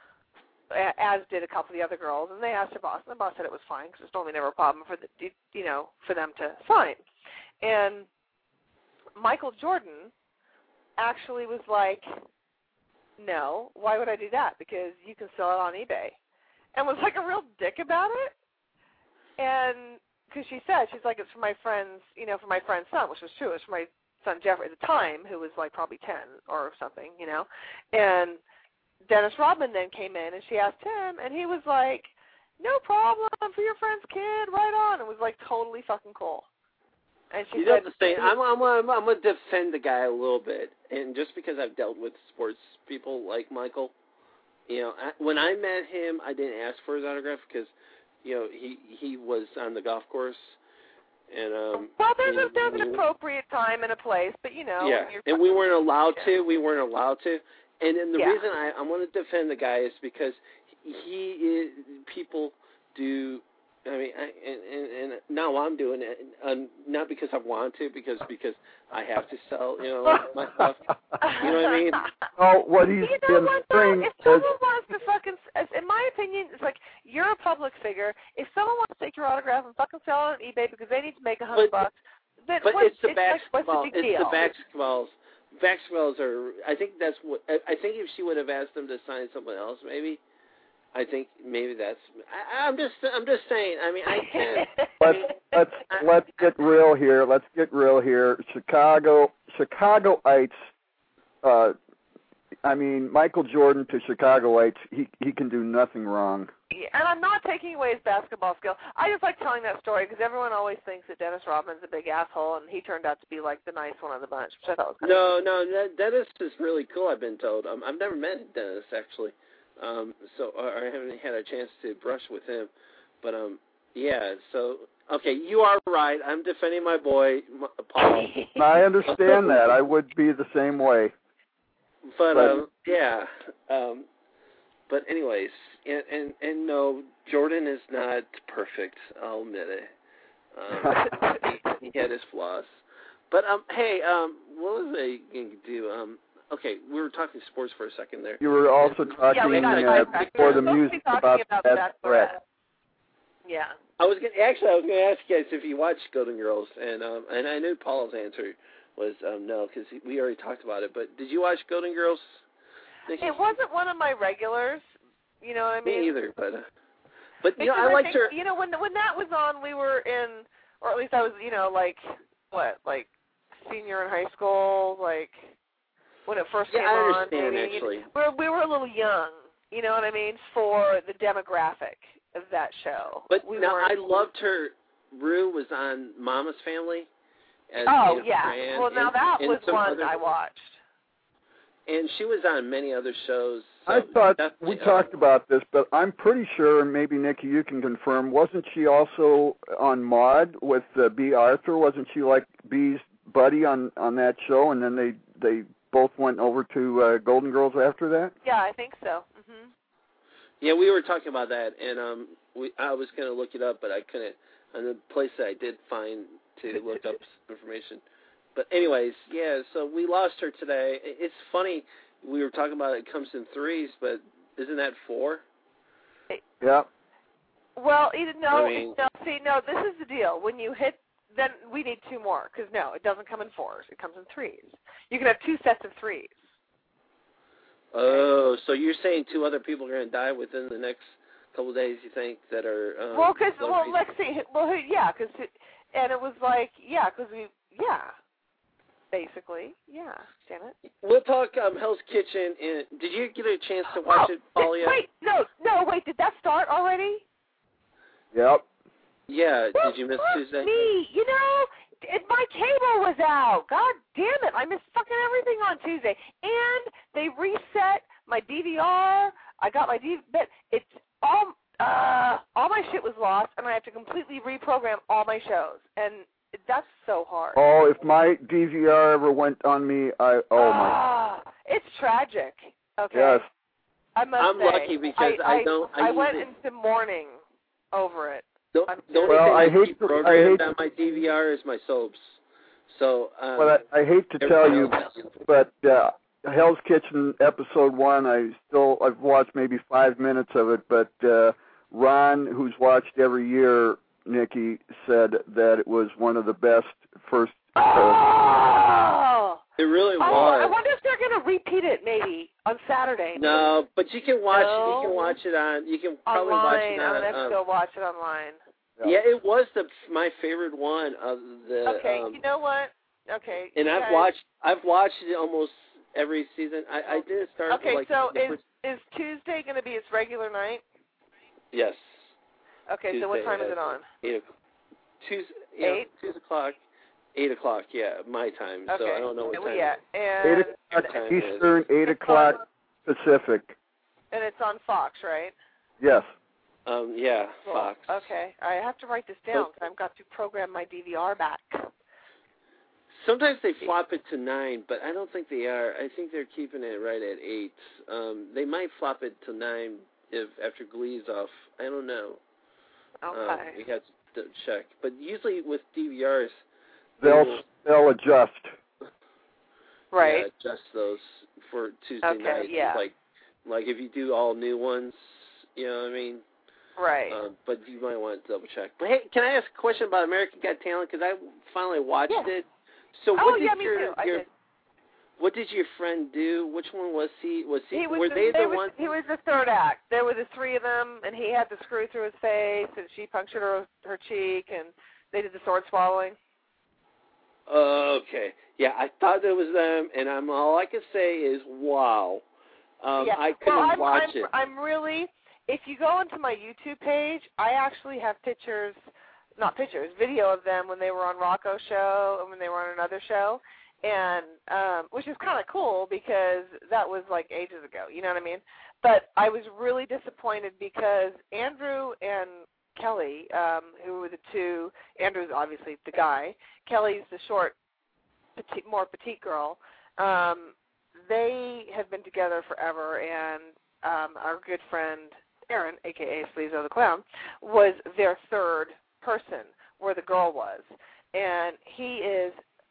a- as did a couple of the other girls, and they asked her boss, and the boss said it was fine because it's normally never a problem for the, you know, for them to sign. And Michael Jordan actually was like, no, why would I do that? Because you can sell it on eBay, and was like a real dick about it. And because she said, she's like, it's for my friend's, you know, for my friend's son, which was true. It was for my son Jeffrey at the time, who was like probably ten or something, you know. And Dennis Rodman then came in, and she asked him, and he was like, no problem, for your friend's kid, right on. It was like totally fucking cool. And she you said, know the thing. I'm I'm I'm, I'm gonna defend the guy a little bit, and just because I've dealt with sports people like Michael, you know, I, when I met him, I didn't ask for his autograph because, you know, he he was on the golf course, and um. well, there's, and a, there's we, an appropriate time and a place, but you know. Yeah, you're and we weren't allowed yeah. to. We weren't allowed to. And and the Yeah. reason I I want to defend the guy is because he is people do. I mean, I, and, and and now I'm doing it, um, not because I want to, because because I have to sell, you know, my stuff. You know what I mean? Oh, what he's You know been what, though? saying If is, someone wants to fucking, in my opinion, it's like, you're a public figure. If someone wants to take your autograph and fucking sell it on eBay because they need to make a hundred But- bucks, then But what, it's the it's like, basketball. what's the big it's deal? the basketballs. basketballs are. I think that's what. I, I think if she would have asked them to sign someone else, maybe. I think maybe that's. I, I'm just. I'm just saying. I mean, I can't. let's let's let's get real here. Let's get real here. Chicago, Chicagoites. Uh, I mean, Michael Jordan to Chicagoites. He he can do nothing wrong. Yeah, and I'm not taking away his basketball skill. I just like telling that story because everyone always thinks that Dennis Rodman's a big asshole, and he turned out to be like the nice one of the bunch, which I thought was kind No, no, that, Dennis is really cool. I've been told. Um, I've never met Dennis actually. Um, so or I haven't had a chance to brush with him, but um, yeah. So okay, you are right. I'm defending my boy, Paul. I understand that. I would be the same way. But But- um, yeah. Um, but anyways, and, and and no, Jordan is not perfect. I'll admit it. Um, he, he had his flaws. But um, hey, um, what was I going to do? Um. Okay, we were talking sports for a second there. You were also talking Yeah, we got uh, sidetracked. before We the were supposed to music be talking about, about the the Bachelorette. Bachelorette. Yeah. I was gonna, actually I was going to ask you guys if you watched Golden Girls, and um, and I knew Paul's answer was um, no because we already talked about it. But did you watch Golden Girls? Nikki? It wasn't one of my regulars. You know what I mean? Me either, but uh, but you know Because I liked think, her. You know, when when that was on, we were in, or at least I was, you know, like what, like senior in high school, like when it first Yeah, came I on. understand, maybe. actually. We were we were a little young. You know what I mean? For the demographic of that show. But we now weren't- I loved her. Rue was on Mama's Family. As Oh Anna yeah. Fran, Well, now and, that and was some one other, I watched. And she was on many other shows. So I thought that's, we uh, talked about this, but I'm pretty sure, and maybe Nikki, you can confirm. Wasn't she also on Maude with uh, B. Arthur? Wasn't she like B's buddy on on that show? And then they they both went over to uh, Golden Girls after that. Yeah, I think so. Mhm. Yeah, we were talking about that, and um, we I was going to look it up, but I couldn't. And the place that I did find to look up some information. But anyways, yeah. So we lost her today. It's funny. We were talking about it comes in threes, but isn't that four? Yeah. Well, either no, I mean- no. See, no. This is the deal. When you hit, then we need two more because no, it doesn't come in fours. It comes in threes. You can have two sets of threes. Oh, so you're saying two other people are going to die within the next couple of days? You think that are? Um, well, because low well, fees? let's see. Well, who- yeah, because and it was like yeah, because we yeah, basically yeah. Damn it. We'll talk um, Hell's Kitchen. And did you get a chance to watch oh, it, Paul? Yet? Wait, no, no, wait. Did that start already? Yep. Yeah. Did you miss Tuesday? Me, you know, it, my cable was out. God damn it! I missed fucking everything on Tuesday, and they reset my D V R. I got my D V R, but it's all uh, all my shit was lost, and I have to completely reprogram all my shows, and that's so hard. Oh, if my D V R ever went on me, I oh my. Ah, it's tragic. Okay. Yes. I must I'm say, lucky because I, I don't. I, I went usually- into mourning over it. The, I'm the only Well, thing I I, hate keep to- I programmed hate on my D V R is my soaps. So, um, Well, I, I hate to tell you, everything else- but uh, Hell's Kitchen episode one, I still I've watched maybe five minutes of it, but uh, Ron, who's watched every year, Nikki, said that it was one of the best first. Uh, Oh! it really Oh, I was. wonder if they're going to repeat it maybe on Saturday. No, but you can watch. No. You can watch it on. You can probably watch Online. it I'm on. going to have to um, go watch it online. yeah, it was the my favorite one of the. Okay, um, you know what? Okay. and you I've guys- watched. I've watched it almost every season. I, I didn't start. Okay, with like so the is first, is Tuesday going to be its regular night? yes. Okay, so what Tuesday time is at it on? Eight. o'clock. Tuesday. Yeah, Eight? Two o'clock. Eight o'clock. Yeah, my time. Okay. So I don't know what well, time. yeah, eight and o'clock time it is. Eastern, eight o'clock Pacific. and it's on Fox, right? Yes. Um. Yeah. Cool. Fox. Okay, I have to write this down because I've got to program my D V R back. Sometimes they flop it to nine, but I don't think they are. I think they're keeping it right at eight. Um, they might flop it to nine if after Glee's off. I don't know. Um, Okay. we have to check. But usually with D V Rs, They'll they'll adjust. right. yeah, adjust those for Tuesday Okay, night. yeah. Like, like if you do all new ones, you know what I mean. Right. Um, but you might want to double check. But hey, can I ask a question about American Got Talent? Because I finally watched Yeah. it. So oh what did yeah, me your, too. I your did. what did your friend do? Which one was he? Was he? He was were the, they the was, ones? He was the third act. There were the three of them, and he had the screw through his face, and she punctured her her cheek, and they did the sword swallowing. Okay. Yeah, I thought it was them, and I'm all I can say is wow. Um, yeah. I couldn't well, I'm, watch I'm, it. I'm really. If you go into my YouTube page, I actually have pictures, not pictures, video of them when they were on Rocco's show and when they were on another show, and um, which is kind of cool because that was like ages ago. You know what I mean? But I was really disappointed because Andrew and Kelly, um, who were the two, Andrew's obviously the guy, Kelly's the short, petite, more petite girl. Um, they have been together forever, and um, our good friend Aaron, a k a. Sleezo the Clown, was their third person where the girl was. And he is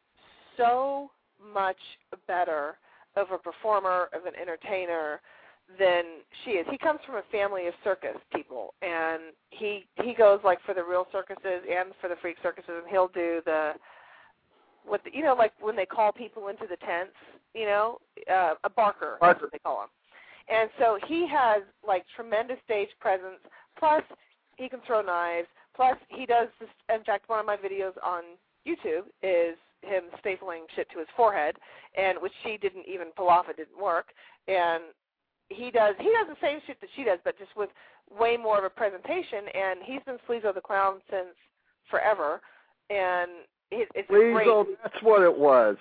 so much better of a performer, of an entertainer than she is. He comes from a family of circus people, and he he goes like for the real circuses and for the freak circuses, and he'll do the what the, you know, like when they call people into the tents, you know, uh, a barker, that's what they call them. And so he has like tremendous stage presence. Plus, he can throw knives. Plus, he does this. In fact, one of my videos on YouTube is him stapling shit to his forehead, and which she didn't even pull off. It didn't work. And he does he does the same shit that she does, but just with way more of a presentation. And he's been Sleezo the Clown since forever. And it, it's Sleezo, great. that's what it was.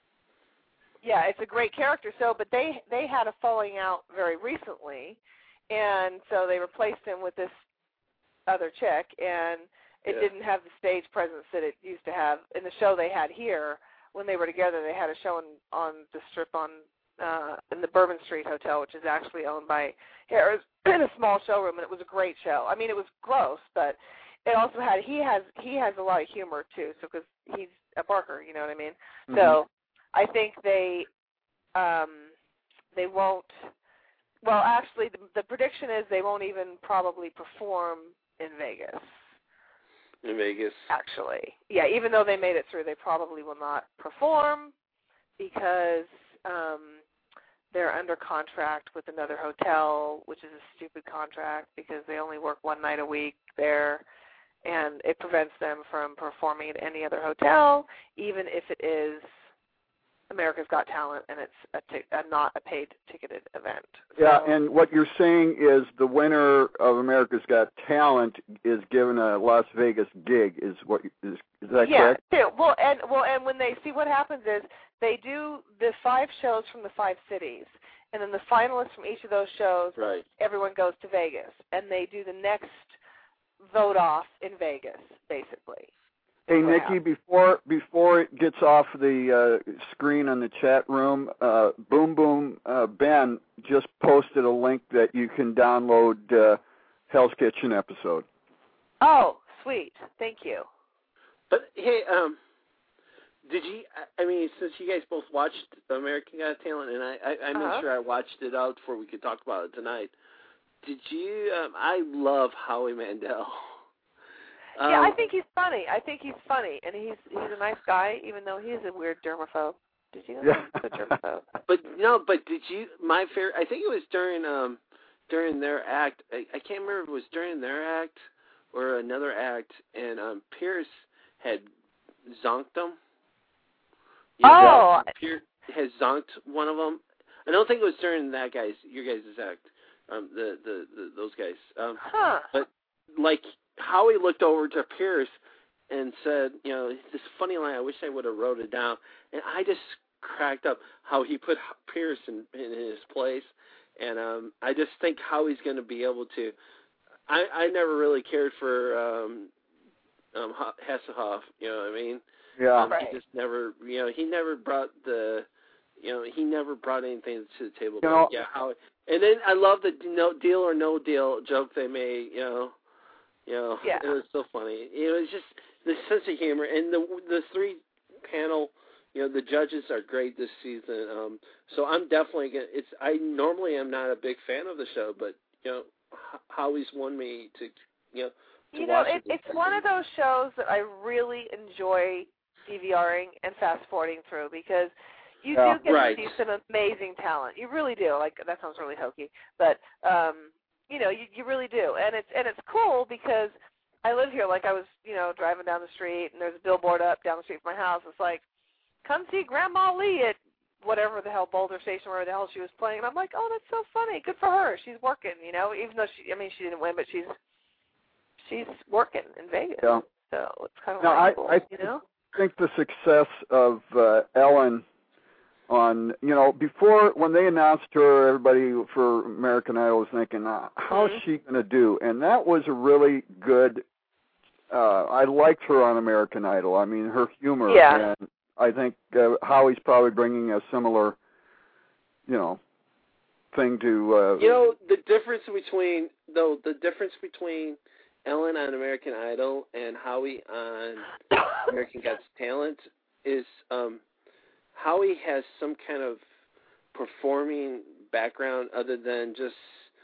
Yeah, it's a great character. So, but they they had a falling out very recently, and so they replaced him with this other chick, and it Yeah. didn't have the stage presence that it used to have. In the show they had here, when they were together, they had a show on, on the strip on uh, in the Bourbon Street Hotel, which is actually owned by Harris, in a small showroom, and it was a great show. I mean, it was gross, but it also had he has he has a lot of humor too. So because he's a barker, you know what I mean. Mm-hmm. So I think they um, they won't. Well, actually, the, the prediction is they won't even probably perform in Vegas. In Vegas. Actually, yeah. Even though they made it through, they probably will not perform because um, they're under contract with another hotel, which is a stupid contract because they only work one night a week there, and it prevents them from performing at any other hotel, even if it is America's Got Talent and it's a, t- a not a paid ticketed event. Yeah, So, and what you're saying is the winner of America's Got Talent is given a Las Vegas gig. Is what is is that yeah, correct? Yeah, well, and well, and when they see what happens is they do the five shows from the five cities, and then the finalists from each of those shows, Right. everyone goes to Vegas, and they do the next vote off in Vegas, basically. Hey, Wow. Nikki, before before it gets off the uh, screen on the chat room, uh, Boom Boom uh, Ben just posted a link that you can download uh, Hell's Kitchen episode. Oh, sweet. Thank you. But hey, um, did you? I mean, since you guys both watched American Got Talent, and I, I, I made Uh-huh. sure I watched it out before we could talk about it tonight. Did you? Um, I love Howie Mandel. Um, Yeah, I think he's funny. I think he's funny, and he's he's a nice guy, even though he's a weird germaphobe. Did you know Yeah. he's a germaphobe? But no, but did you? My favorite. I think it was during um during their act. I, I can't remember if it was during their act or another act, and um Pierce had zonked them. You know, Oh. Pierce has zonked one of them. I don't think it was during that guy's your guys' act. Um, the, the the those guys. Um, Huh. but like Howie looked over to Pierce and said, you know, this funny line. I wish I would have wrote it down. And I just cracked up how he put Pierce in, in his place. And um, I just think Howie's going to be able to. I, I never really cared for um, um, Hasselhoff. You know what I mean? Yeah. Um, Right. He just never. You know, he never brought the. You know, he never brought anything to the table. You know, yeah, Howie. And then I love the no deal or no deal joke they made. You know. You know, Yeah. it was so funny. It was just the sense of humor, and the the three panel. You know, the judges are great this season. Um, so I'm definitely gonna. It's I normally am not a big fan of the show, but you know, Howie's won me to you know. To You know, watch it, it it's one of those shows that I really enjoy DVRing and fast forwarding through because, You Yeah. do get Right. to see some amazing talent. You really do. Like that sounds really hokey, but um, you know, you you really do, and it's and it's cool because I live here. Like I was, you know, driving down the street, and there's a billboard up down the street from my house. It's like, come see Grandma Lee at whatever the hell Boulder Station, where the hell she was playing. And I'm like, oh, that's so funny. Good for her. She's working, you know, even though she, I mean, she didn't win, but she's she's working in Vegas. Yeah. So it's kind of Now, like I, cool, I you know. think the success of uh, Ellen on, you know, before when they announced her, everybody for American Idol was thinking, uh, how's Mhm. she going to do? And that was a really good. Uh, I liked her on American Idol. I mean, her humor. Yeah. And I think uh, Howie's probably bringing a similar, you know, thing to. Uh, You know, the difference between though the difference between Ellen on American Idol and Howie on American Got Talent is um, Howie has some kind of performing background other than just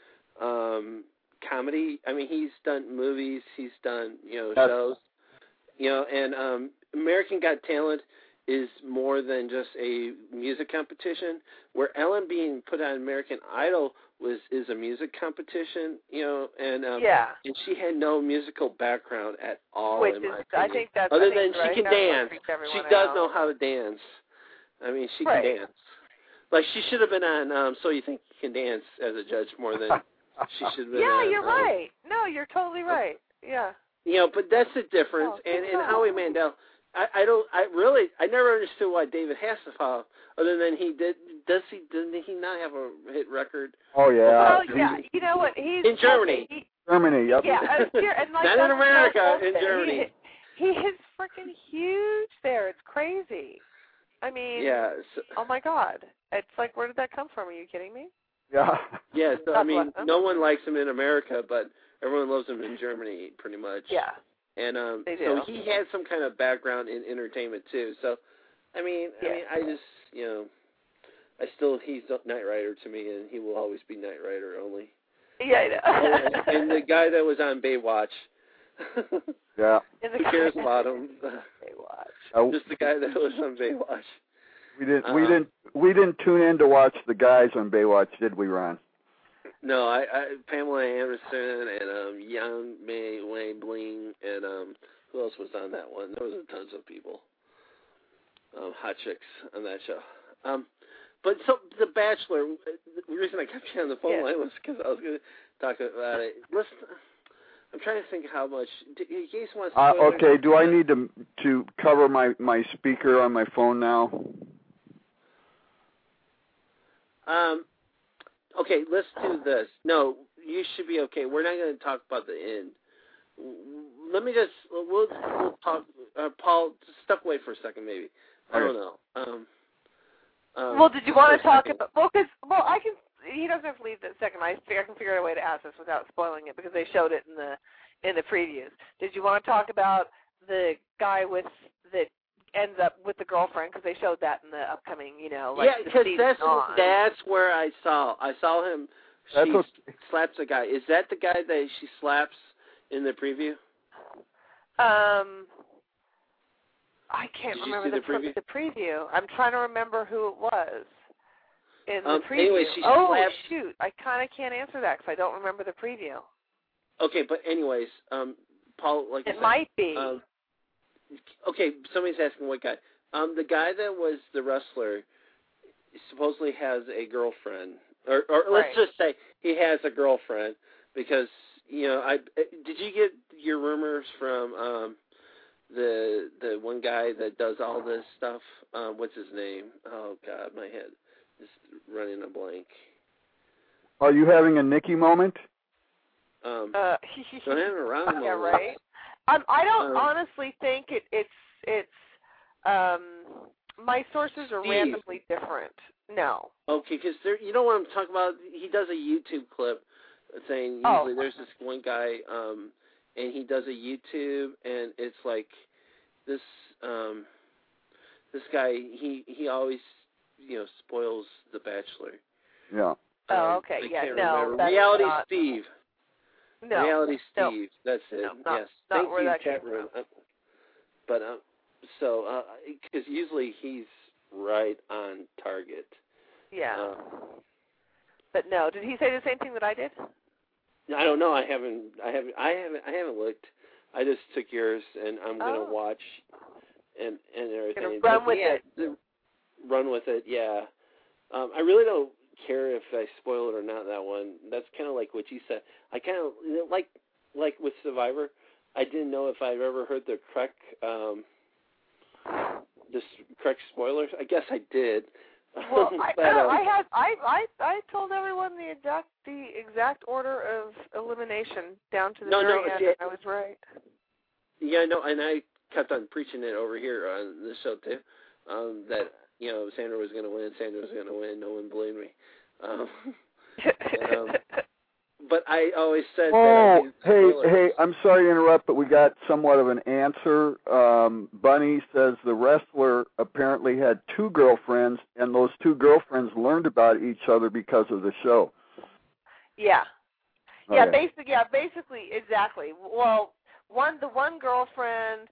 um, comedy. I mean, he's done movies, he's done you know That's- shows, you know, and um, American Got Talent is more than just a music competition. Where Ellen being put on American Idol was is a music competition, you know, and um, Yeah. and she had no musical background at all. Which in is, my I opinion. think that's other I think than right, she can that's what dance. freaked everyone She does out. know how to dance. I mean, she Right. can dance. Like she should have been on um, So You Think You Can Dance as a judge more than she should have been. Yeah, on, you're um, right. No, you're totally right. Yeah. You know, but that's the difference. Oh, and good and job. Howie Mandel, I, I don't, I really, I never understood why David Hasselhoff, other than he did, does he, doesn't he not have a hit record? oh yeah. Well, yeah. You know what? He's In Germany. okay, he, Germany. Yep. Yeah, uh, here- and like Not that's in America, no in bullshit. Germany. He, he is freaking huge there. It's crazy. I mean, Yeah, so, oh my God. It's like, where did that come from? Are you kidding me? Yeah. yeah. So I God mean, bless him. no one likes him in America, but everyone loves him in Germany, pretty much. Yeah. And um, They so do. he had some kind of background in entertainment too. So, I mean, Yeah. I mean, I just, you know, I still, he's Knight Rider to me, and he will always be Knight Rider only. Yeah, I know. Oh, and the guy that was on Baywatch. Yeah. In the Who cares about him? Baywatch. Uh, Just the guy that was on Baywatch. we didn't. We um, didn't. We didn't tune in to watch the guys on Baywatch, did we, Ron? No, I, I Pamela Anderson and um, Young May Wayne Bling and um, who else was on that one? There was tons of people, um, hot chicks on that show. Um, but so The Bachelor. The reason I kept you on the phone Yeah. line was because I was going to talk about it. Listen, I'm trying to think how much. Do you guys want to? Uh, okay. Do I need to to cover my my speaker on my phone now? Um. Okay, let's do this. No, you should be okay. We're not going to talk about the end. Let me just, we'll, we'll talk, uh, Paul, just step away for a second maybe. I don't know. Um, um, Well, did you want for to a talk second. about, well, because, well, I can, he doesn't have to leave the second. I figure I can figure out a way to ask this without spoiling it because they showed it in the, in the previews. Did you want to talk about the guy with, that ends up with the girlfriend because they showed that in the upcoming, you know, like yeah, the because season that's, on. that's where I saw, I saw him, That's she okay. slaps a guy. Is that the guy that she slaps in the preview? Um, I can't Did you remember see the, the preview? the preview. I'm trying to remember who it was in Um, the preview. anyway, she oh, slaps- shoot. I kind of can't answer that because I don't remember the preview. Okay, but anyways, um, Paul, like I It said, might be. Um, okay, somebody's asking what guy. Um, the guy that was the wrestler supposedly has a girlfriend, or, or let's Right. just say he has a girlfriend because you know I did you get your rumors from um, the the one guy that does all this stuff? Um, what's his name? Oh God, my head is running a blank. Are you having a Nikki moment? Um, Uh, don't have it around. yeah, right. Um, I don't Um, honestly think it, it's it's. Um, my sources are Steve. randomly different. No. Okay, because there, you know what I'm talking about. He does a YouTube clip saying Oh. usually there's this one guy, um, and he does a YouTube, and it's like this um, this guy. He he always you know spoils The Bachelor. Yeah. Oh, Um, okay. I Yeah, can't no, remember. that's Reality not- Steve. No. Reality no. Steve. That's it. No, not- yes. not Thank where you, that chat came room. Uh, but uh, so because usually he's right on target. Yeah. Um, but no, did he say the same thing that I did? I don't know. I haven't. I haven't. I haven't. I haven't looked. I just took yours, and I'm gonna Oh. watch and and everything. Gonna run But, with yeah, it. the- Run with it. Yeah. Um, I really don't care if I spoil it or not. That one. That's kind of like what you said. I kind of like like with Survivor. I didn't know if I'd ever heard the correct um, the s- correct spoilers. I guess I did. Well, I, but, no, um, I had I, I I told everyone the exact the exact order of elimination down to the No, very no, end. yeah. I was right. Yeah, no, and I kept on preaching it over here on the show too. Um, that you know Sandra was going to win. Sandra was going to win. No one believed me. Um, um, but I always said. Oh, that I hey, spoilers. hey, I'm sorry to interrupt, but we got somewhat of an answer. Um, Bunny says the wrestler apparently had two girlfriends, and those two girlfriends learned about each other because of the show. Yeah. Yeah, Okay. basically, yeah, basically, exactly. Well, one the one girlfriend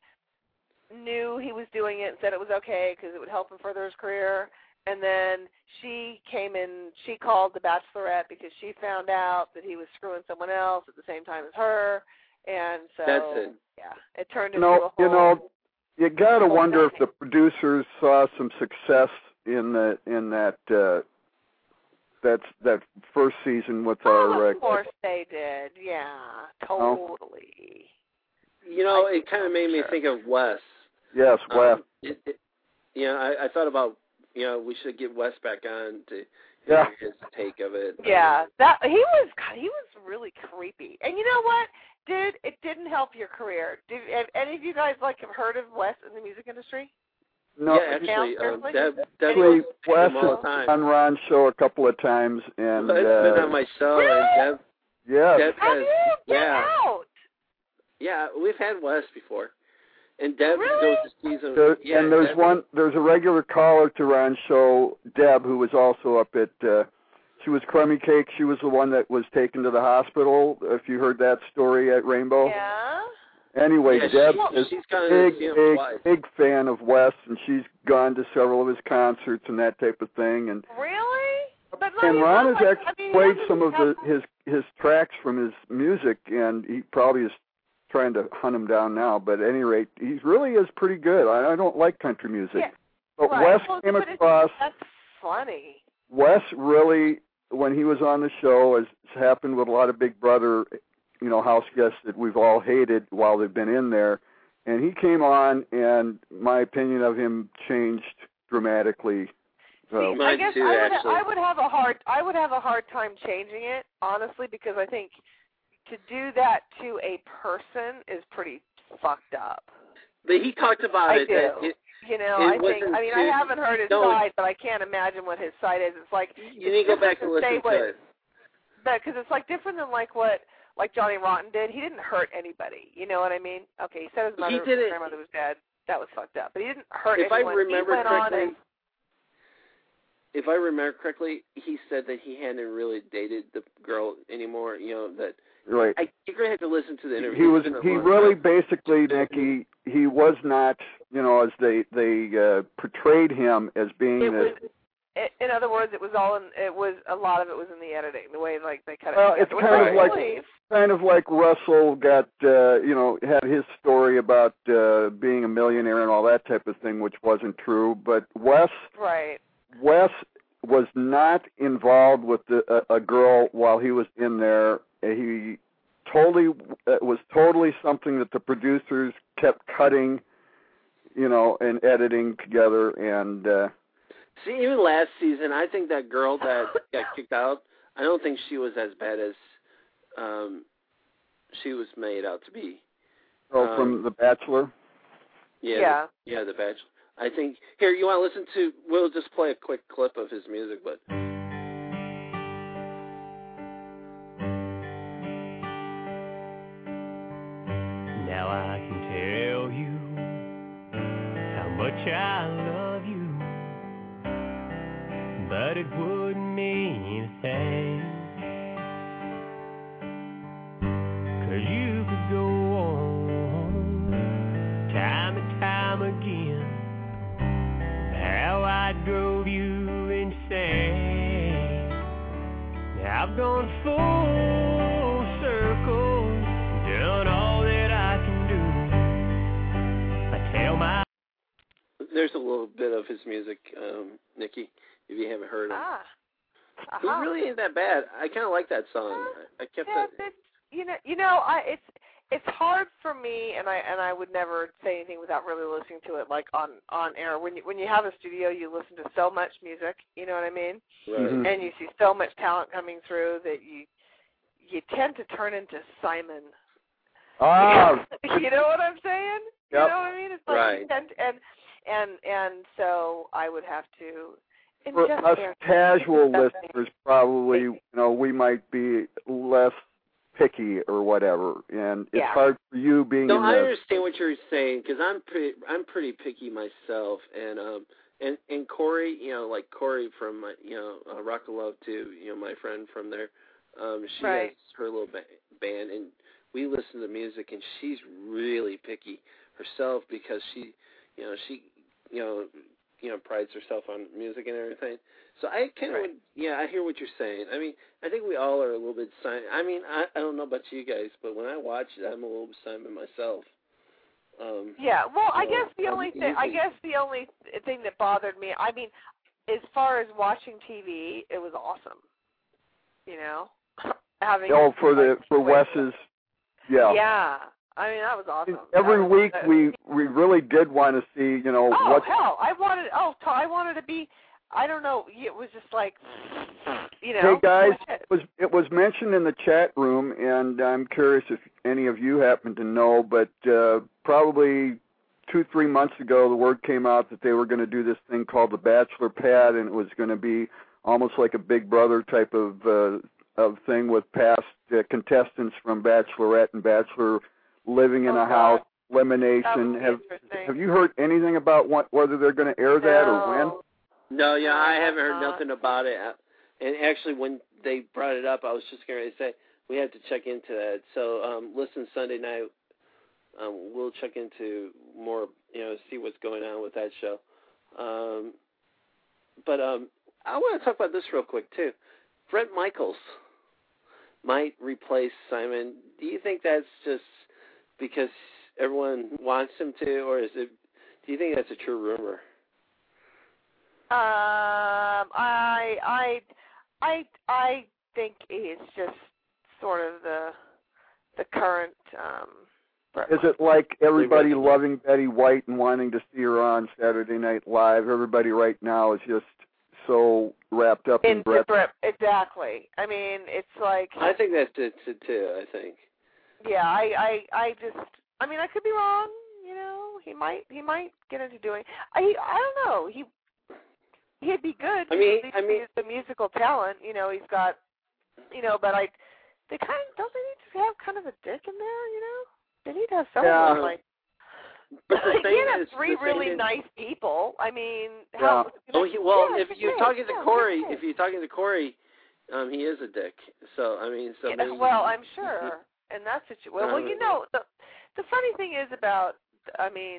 knew he was doing it and said it was okay because it would help him further his career. And then she came in, she called the Bachelorette because she found out that he was screwing someone else at the same time as her. And so, That's it. yeah, it turned You into know, a whole... you know, you gotta whole wonder if thing. the producers saw some success in the in that uh, that's that first season with Oh, our. of course they did. Yeah, totally. You know, I it kind of made me sure. think of Wes. Yes, Wes. Um, it, it, you know, I, I thought about, you know, we should get Wes back on to Yeah. hear his take of it. Yeah, that he was he was really creepy. And you know what, dude? It didn't help your career. Did have any of you guys like have heard of Wes in the music industry? No, yeah, actually, um, seriously? Deb, Deb actually, goes to Wes him all is the time. on Ron's show a couple of times, and But it's been uh, on my show, Really? and Deb, yes, Deb Have has, you? Get yeah, out! yeah, we've had Wes before, and Deb Really? goes to season. There, yeah, and there's Deb, one. There's a regular caller to Ron's show, Deb, who was also up at. Uh, she was Crummy Cake. She was the one that was taken to the hospital. If you heard that story at Rainbow. Yeah. Anyway, Yeah, Deb she- is she's gone big, to see him big, twice. big fan of Wes, and she's gone to several of his concerts and that type of thing. And Really? But let and me Ron know, has like, actually I mean, played he some of doesn't the, his his tracks from his music, and he probably is trying to hunt him down now. But at any rate, he really is pretty good. I, I don't like country music, Yeah, but right. Wes Well, came but it's- across. That's funny. Wes really, when he was on the show, as happened with a lot of Big Brother, you know, house guests that we've all hated while they've been in there, and he came on, and my opinion of him changed dramatically. See, Uh, I Mine guess too, I would actually. I would have a hard I would have a hard time changing it, honestly, because I think to do that to a person is pretty fucked up. But he talked about I it. do. That it You know, it I think wasn't I mean I too- haven't heard his no, side, but I can't imagine what his side is. It's like you need to go back and different to say listen what- to it. because it's like different than like what like Johnny Rotten did. He didn't hurt anybody. You know what I mean? Okay, he said his mother, He didn't- grandmother was dead. That was fucked up. But he didn't hurt If I anyone. remember he went correctly, on and, if I remember correctly, he said that he hadn't really dated the girl anymore. You know that. right. I you're gonna have to listen to the interview. He was It's been a he long really time. basically, Nikki, he was not, you know, as they they uh, portrayed him as being it this. was. i- In other words, it was all in. It was a lot of it was in the editing, the way like they cut it. Well, together, it's which kind I of like believe. kind of like Russell got, uh, you know, had his story about uh, being a millionaire and all that type of thing, which wasn't true. But Wes, Right. Wes was not involved with the, a, a girl while he was in there. He totally it was totally something that the producers kept cutting, you know, and editing together. And uh, See, even last season, I think that girl that got kicked out, I don't think she was as bad as um, she was made out to be. oh, Um, from The Bachelor. Yeah. Yeah. The, yeah, The Bachelor. I think here you want to listen to. We'll just play a quick clip of his music, but. Now I can tell you how much I love you, but it wouldn't mean a thing, 'cause you could go on time and time again how I I've gone full circle, done all that I can do. I tell my There's a little bit of his music, um, Nikki, if you haven't heard him. Ah. He Uh-huh. really ain't that bad. I kind of like that song. I, I kept Yeah, it. it's, you know, you know, I it's it's hard for me, and I and I would never say anything without really listening to it, like on on air. When you when you have a studio, you listen to so much music. You know what I mean? Right. Mhm. And you see so much talent coming through that you you tend to turn into Simon. Ah, You know what I'm saying? You Yep. know what I mean? It's like Right. you tend, and and and so I would have to. and for just us air- casual That's listeners, probably, you know, we might be less picky or whatever, and it's Yeah. hard for you being No, in I the understand what you're saying because I'm pretty, I'm pretty picky myself, and um, and and Corey, you know, like Corey from my, you know, uh, Rock of Love too, you know, my friend from there, um, she Right. has her little ba- band, and we listen to music, and she's really picky herself because she, you know, she, you know, you know, prides herself on music and everything. So I kind of, Right. would, yeah, I hear what you're saying. I mean, I think we all are a little bit Simon. I mean, I, I don't know about you guys, but when I watch it, I'm a little bit Simon myself. Um, Yeah, well, I uh, guess the um, only thing I easy. guess the only thing that bothered me, I mean, as far as watching T V, it was awesome. You know, having oh for the like, for wait, Wes's yeah. Yeah, I mean that was awesome. Every That was- week that- we we really did want to see, you know, Oh what hell, I wanted. Oh, t- I wanted to be. I don't know. It was just like, you know. Hey guys, that's it was it was mentioned in the chat room, and I'm curious if any of you happen to know, but uh, probably two three months ago, the word came out that they were going to do this thing called the Bachelor Pad, and it was going to be almost like a Big Brother type of uh, of thing with past uh, contestants from Bachelorette and Bachelor living in Oh, a house, God. That elimination. would be Have interesting. have you heard anything about what, whether they're going to air that or when? No. No, yeah, I haven't heard Uh-huh. nothing about it. And actually, when they brought it up, I was just going to say we have to check into that. So, um, listen, Sunday night, um, we'll check into more, you know, see what's going on with that show. Um, but um, I want to talk about this real quick too. Bret Michaels might replace Simon. Do you think that's just because everyone wants him to, or is it? Do you think that's a true rumor? Um, I, I, I, I think it's just sort of the, the current. Um, Bret Is it like everybody Really? loving Betty White and wanting to see her on Saturday Night Live? Everybody right now is just so wrapped up in Into Bret. Bret, exactly. I mean, it's like, I think that's it it too. I think. yeah, I, I, I just, I mean, I could be wrong. You know, he might, he might get into doing. I, I don't know. He, he'd be good. I mean- because I mean- he's the musical talent. You know, he's got, you know, but I, they kind of don't they need to have kind of a dick in there? You know, they need to have someone Yeah. like. But the you thing can't have is, three the thing really is- nice people. I mean, how? Oh, he, well, yeah, if just you're say it. talking to Yeah, Corey, just say if you're talking to Corey, um, he is a dick. So I mean, so it. maybe, Yeah, well, I'm sure, and that's what you. Well, well, you know, the the funny thing is about, I mean,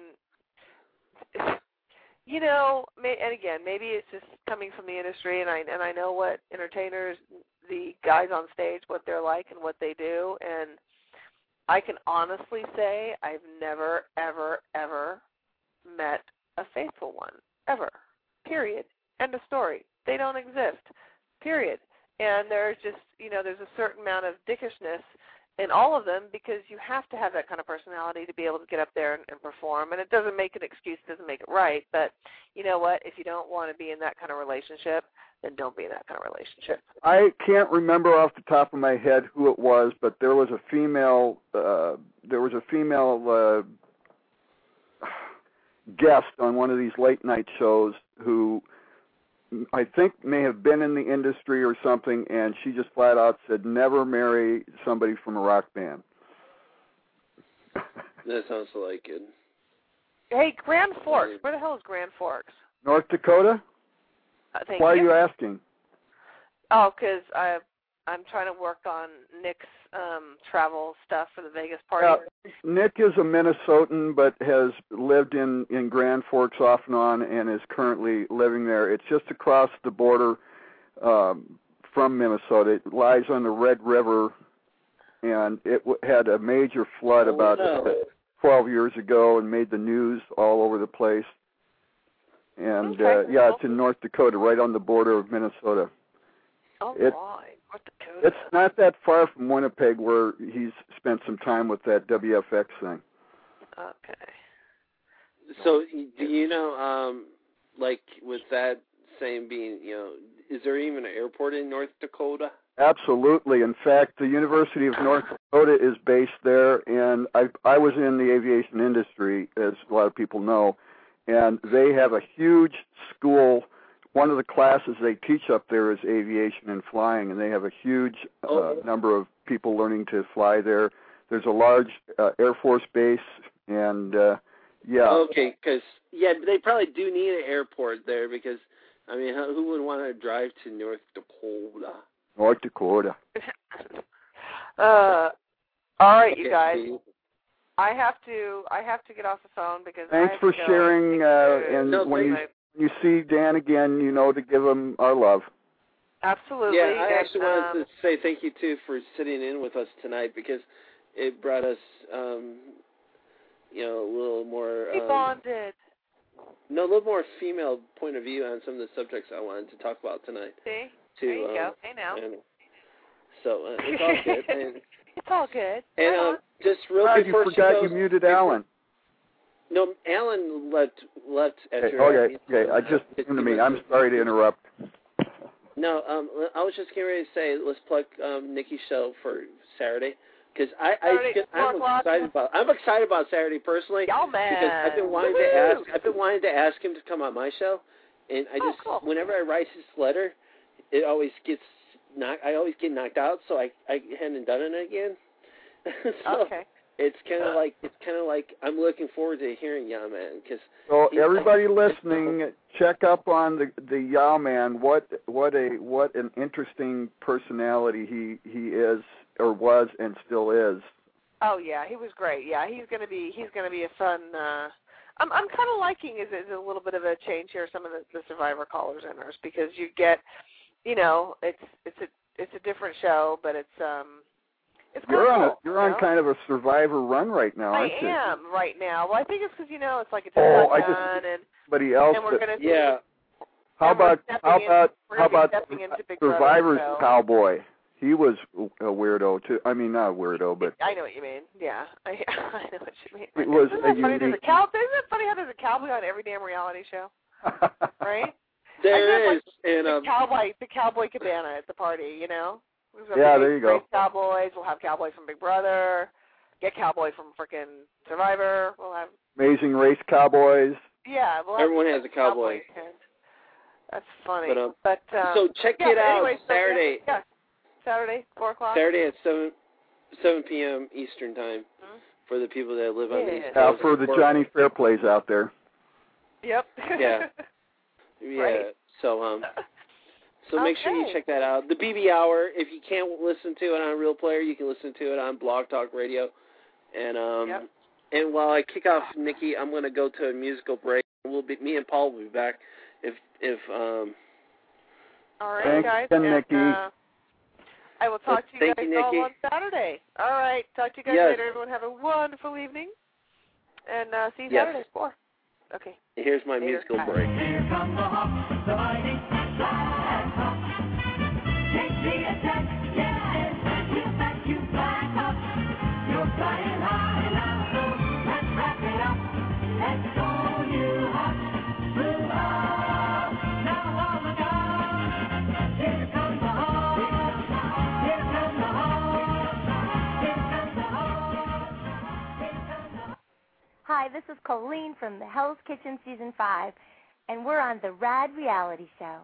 you know, may, and again, maybe it's just coming from the industry, and I and I know what entertainers, the guys on stage, what they're like and what they do, and I can honestly say I've never, ever, ever met a faithful one, ever, period, end of story. They don't exist, period. And there's just, you know, there's a certain amount of dickishness in all of them because you have to have that kind of personality to be able to get up there and, and perform. And it doesn't make an excuse, it doesn't make it right. But you know what? If you don't want to be in that kind of relationship, then don't be in that kind of relationship. I can't remember off the top of my head who it was, but there was a female. Uh, there was a female uh, guest on one of these late night shows who I think may have been in the industry or something, and she just flat out said, never marry somebody from a rock band. that sounds like it. Hey, Grand Forks. Where the hell is Grand Forks? North Dakota? Uh, thank Why you. are you asking? Oh, because I'm trying to work on Nick's um, travel stuff for the Vegas party. Uh, Nick is a Minnesotan, but has lived in, in Grand Forks off and on and is currently living there. It's just across the border um, from Minnesota. It lies on the Red River, and it w- had a major flood Oh, about no. uh, twelve years ago and made the news all over the place. And, Okay. uh, yeah, it's in North Dakota, right on the border of Minnesota. All It- right. North Dakota. It's not that far from Winnipeg, where he's spent some time with that W F X thing. Okay. So, do you know, um, like, with that same being, you know, is there even an airport in North Dakota? Absolutely. In fact, the University of North Dakota is based there, and I I was in the aviation industry, as a lot of people know, and they have a huge school. One of the classes they teach up there is aviation and flying, and they have a huge uh, Oh. number of people learning to fly there. There's a large uh, Air Force base, and uh, yeah. Okay, because, yeah, they probably do need an airport there because, I mean, who who would want to drive to North Dakota? North Dakota. uh, all right, you Okay, guys. see? I have to. I have to get off the phone because. Thanks I have for to go sharing, uh, and No, when you thanks. you see Dan again, you know to give him our love. Absolutely. Yeah, I and, actually wanted um, to say thank you, too, for sitting in with us tonight because it brought us, um, you know, a little more... We Um, bonded. no, a little more female point of view on some of the subjects I wanted to talk about tonight. See? To, There you um, go. Hey now. And so uh, it's all good. And, It's all good. and Right uh, on. just real Oh, quick you before forgot she you goes, muted Alan. No, Alan left left at Okay, your okay, okay. I just came to me. I'm sorry to interrupt. No, um, I was just getting ready to say let's plug um, Nikki's show for Saturday because I, Saturday, I I'm four excited o'clock. about I'm excited about Saturday personally Y'all man. because I've been wanting to Woo-hoo! ask I've been wanting to ask him to come on my show, and I Oh, just cool. whenever I write his letter, it always gets knocked. I always get knocked out, so I I hadn't done it again. so Okay. It's kind of like it's kind of like I'm looking forward to hearing Yaw Man because. So everybody listening, check up on the the Yaw Man. What what a what an interesting personality he he is or was and still is. Oh yeah, he was great. Yeah, he's gonna be he's gonna be a fun. Uh, I'm I'm kind of liking is is a little bit of a change here. Some of the, the Survivor callers and ours because you get, you know, it's it's a it's a different show, but it's um. It's You're on cool, a you're you on know? kind of a Survivor run right now, I aren't you? am right now. Well, I think it's because you know it's like a Oh, I done just- and Somebody else. and we're that- gonna Yeah. how and we're about stepping how in- about we're how gonna be about stepping into Big Brother, Survivor's so- cowboy? He was a weirdo too. I mean, not a weirdo, but I know what you mean. Yeah, I, I know what you mean. It was Isn't a that funny? There's a unique- cow. Isn't it funny how there's a cowboy on every damn reality show, right? There I is, and the um, cowboy, the cowboy cabana at the party. You know. There's gonna Yeah, be there you go. great Cowboys. We'll have Cowboy from Big Brother. Get Cowboy from frickin' Survivor. We'll have Amazing Race Cowboys. yeah. We'll have Everyone has a cowboy. and That's funny. But, um, but um, so check yeah, it but out anyway, so, yeah, Saturday. Yeah, Saturday, four o'clock. Saturday at seven seven p.m. Eastern time Mhm. for the people that live on the Yeah. East Now Coast. for the Or- Johnny Fairplays out there. Yep. Yeah. Yeah. Right. So um. So make sure you Okay. check that out. The B B Hour. If you can't listen to it on Real Player, you can listen to it on Blog Talk Radio. And um. Yep. And while I kick off Nikki, I'm going to go to a musical break. We'll be me and Paul will be back if if um. All right, Thanks, guys. and and, Nikki. Uh, I will talk to you Thank guys you, all Nikki. on Saturday. All right. Talk to you guys Yes. later. Everyone have a wonderful evening. And uh, see you Yes. Saturday. Four. Okay. Here's my Later. musical Bye. break. Here comes the hawk, the mighty black hawk. Take the attack, yeah, he'll back you black hawk. You're flying high now, so let's wrap it up. Let's go, you hawk, blue hawk. Now on the guard. Here comes the hawk. Here comes the hawk. Here comes the hawk. Here comes the hawk. Hi, this is Colleen from the Hell's Kitchen Season five, and we're on the Rad Reality Show.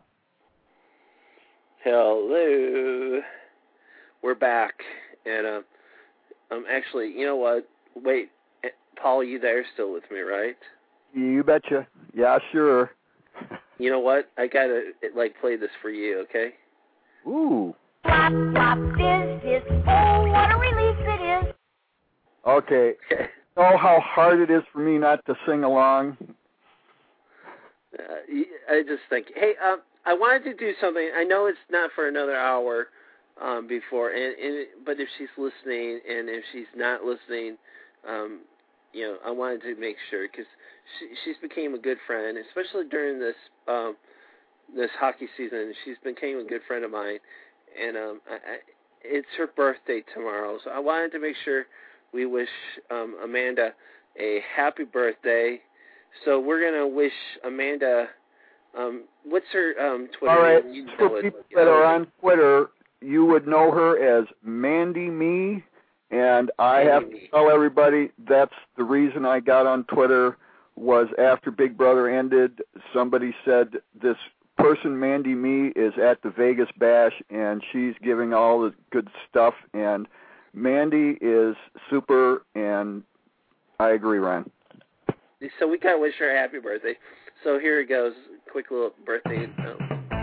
Hello. We're back. And uh, um, actually, you know what? Wait, eh, Paul, you there still with me, right? You betcha. Yeah, sure. You know what? I got to, like, play this for you, okay? Ooh. Plop, plop, fizz, fizz. Oh, what a relief it is. Okay. Okay. Know how hard it is for me not to sing along? Uh, I just think, hey, um, I wanted to do something. I know it's not for another hour um, before, and, and but if she's listening and if she's not listening, um, you know, I wanted to make sure because she, she's became a good friend, especially during this um, this hockey season. She's became a good friend of mine, and um, I, I, it's her birthday tomorrow, so I wanted to make sure we wish um, Amanda a happy birthday. So we're gonna wish Amanda. Um, what's her um, Twitter All right, name? You for know it. people that are on Twitter, you would know her as Mandy Me, and I Mandy have Me. to tell everybody that's the reason I got on Twitter was after Big Brother ended, somebody said this person, Mandy Me, is at the Vegas Bash, and she's giving all the good stuff, and Mandy is super, and I agree, Ryan. So we gotta wish her a happy birthday. So here it goes. Quick little birthday. Um,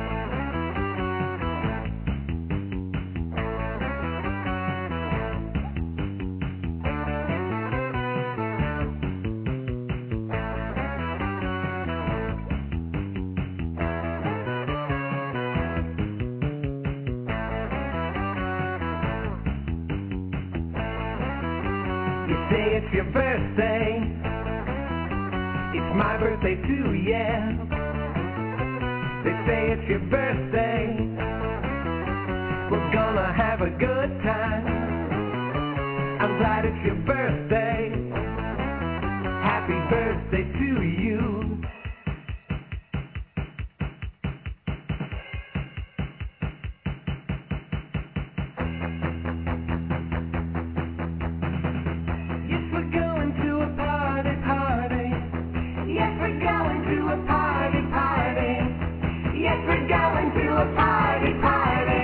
You say it's your birthday. It's my birthday too, yeah. They say it's your birthday. We're gonna have a good time. I'm glad it's your birthday. Happy birthday to you. Yes, we're going to a party, party. Yes, we're going to a party, party. Yes, we're going to a party, party.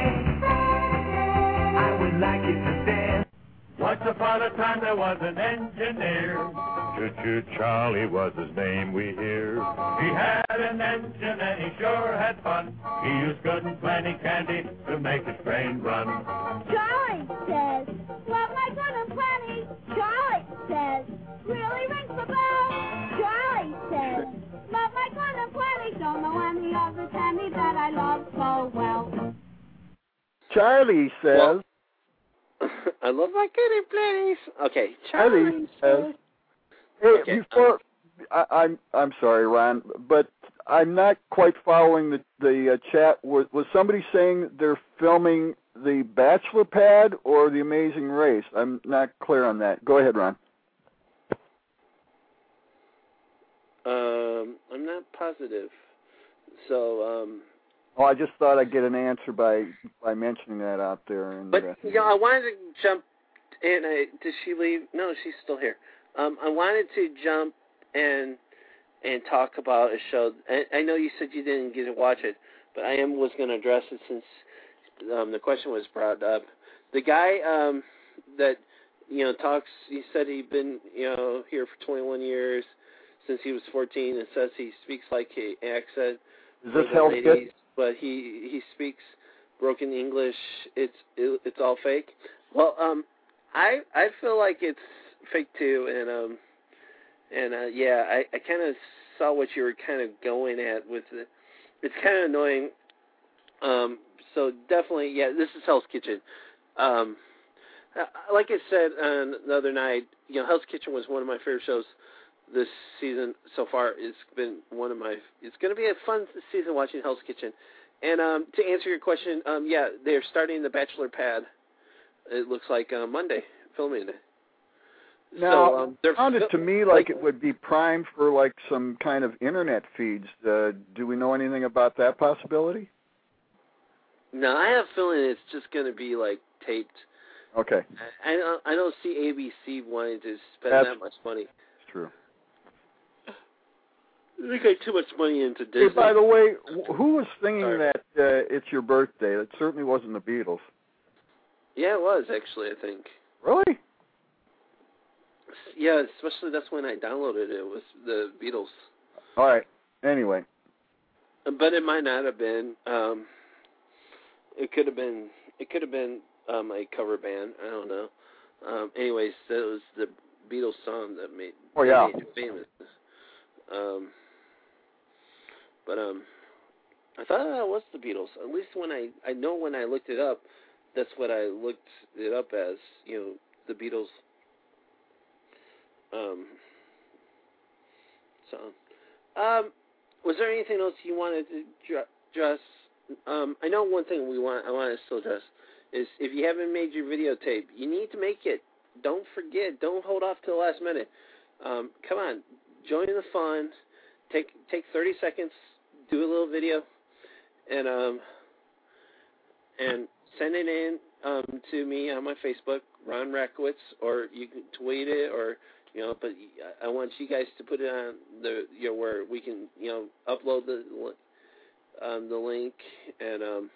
I would like you to dance. Once upon a time there was an engineer. Choo-choo Charlie was his name, we hear. He had an engine and he sure had fun. He used good and plenty candy to make his train run. Charlie says, love my son and plenty. Charlie says, really rings the bell. Charlie says, love my son and plenty. Don't know any other candy that I love so well. Charlie says, Well, I love my kitty, please. Okay, Charlie, Charlie says, hey, Okay, before, I, I'm I'm sorry, Ron, but I'm not quite following the the uh, chat. Was, was somebody saying they're filming the Bachelor Pad or the Amazing Race? I'm not clear on that. Go ahead, Ron. Um, I'm not positive. So, um, Oh, I just thought I'd get an answer by by mentioning that out there. And but uh, you know, I wanted to jump in. Uh, did she leave? No, she's still here. Um, I wanted to jump and and talk about a show. I, I know you said you didn't get to watch it, but I am was going to address it since um, the question was brought up. The guy um, that you know talks. He said he'd been you know here for twenty-one years since he was fourteen, and says he speaks like an accent. is for this the Hell's ladies, Kitchen? but he he speaks broken English. It's it, it's all fake. Well, um, I I feel like it's fake too, and um, and uh, yeah, I, I kind of saw what you were kind of going at with it. It's kind of annoying. Um, so definitely, yeah, this is Hell's Kitchen. Um, uh, like I said uh, the other night, you know, Hell's Kitchen was one of my favorite shows this season so far. It's been one of my. It's going to be a fun season watching Hell's Kitchen. And um, to answer your question, um, yeah, they're starting the Bachelor Pad. It looks like uh, Monday, filming it. Now, so, um, they're it sounded fil- to me like it would be primed for like some kind of internet feeds. Uh, do we know anything about that possibility? No, I have a feeling it's just going to be like taped. Okay, I, I don't. I don't see A B C wanting to spend That's- that much money. it's true. They got too much money into Disney. Hey, by the way, wh- who was singing Sorry. that uh, It's Your Birthday? It certainly wasn't the Beatles. Yeah, it was actually. I think. Really? Yeah, especially that's when I downloaded it. It was the Beatles. All right. Anyway. But it might not have been. Um, it could have been. It could have been um, a cover band. I don't know. Um, anyways, that was the Beatles song that made, Oh, yeah. that made it famous. Um, but um, I thought that was the Beatles. At least when I, I know when I looked it up, that's what I looked it up as, you know, the Beatles um, song. Um, was there anything else you wanted to address? Um, I know one thing we want. I want to still address is if you haven't made your videotape, you need to make it. Don't forget. Don't hold off till the last minute. Um, come on, join the fun. Take take thirty seconds. Do a little video, and um, and send it in um, to me on my Facebook, Ron Rakowitz, or you can tweet it, or you know. But I want you guys to put it on the you know where we can you know upload the um, the link, and um,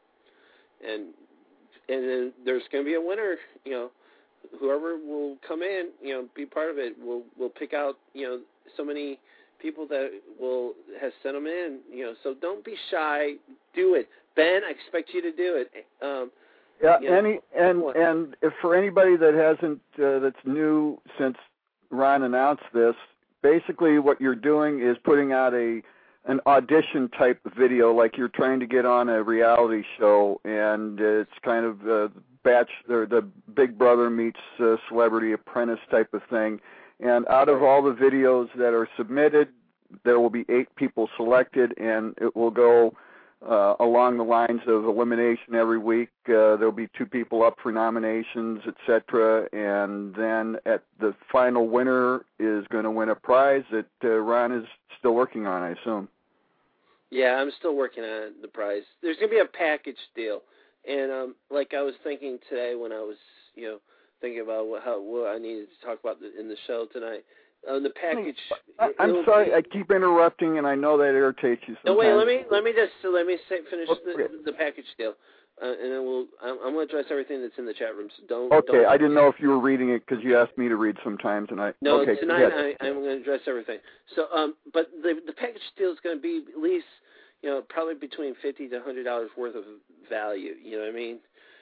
and and then there's going to be a winner. You know, whoever will come in, you know, be part of it. We'll we'll pick out you know so many people that will has sent them in, you know. So don't be shy. Do it, Ben. I expect you to do it. Um, yeah, you know, any and and if for anybody that hasn't uh, that's new since Ron announced this, basically what you're doing is putting out a an audition type video, like you're trying to get on a reality show, and it's kind of uh, batch or the Big Brother meets uh, Celebrity Apprentice type of thing. And out of all the videos that are submitted, there will be eight people selected, and it will go uh, along the lines of elimination every week. Uh, there will be two people up for nominations, et cetera. And then at the final winner is going to win a prize that uh, Ron is still working on, I assume. Yeah, I'm still working on the prize. There's going to be a package deal. And um, like I was thinking today when I was, you know, thinking about what, how, what I needed to talk about in the show tonight. Um, the package. I, I'm sorry, be, I keep interrupting, and I know that irritates you sometimes. No, wait. Let me let me just let me say, finish the, the package deal, uh, and then we'll. I'm, I'm going to address everything that's in the chat room. So don't. Okay, don't, I didn't know if you were reading it because you asked me to read sometimes, and I. No, okay, tonight I, I'm going to address everything. So, um, but the the package deal is going to be at least, you know, probably between fifty to a hundred dollars worth of value. You know what I mean?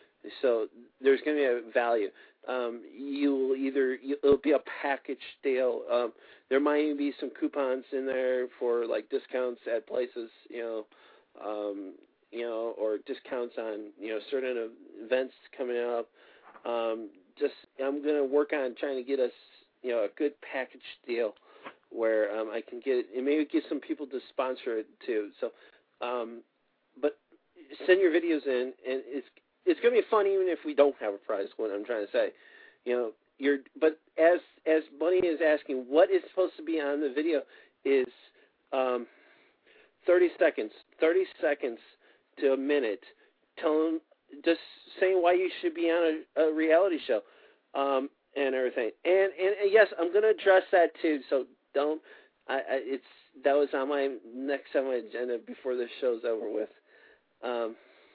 So there's going to be a value. Um, you will either you, it'll be a package deal. Um, there might even be some coupons in there for like discounts at places, you know, um, you know, or discounts on you know certain events coming up. Um, just I'm going to work on trying to get us you know a good package deal where um, I can get and maybe get some people to sponsor it too. So, um, but send your videos in, and it's. It's going to be fun even if we don't have a prize, what I'm trying to say. You know, you're, but as as Bunny is asking, what is supposed to be on the video is um, thirty seconds, thirty seconds to a minute, telling, just saying why you should be on a, a reality show um, and everything. And, and, and yes, I'm going to address that too, so don't, I, I, it's, that was on my, next on my agenda before the show's over with. Um,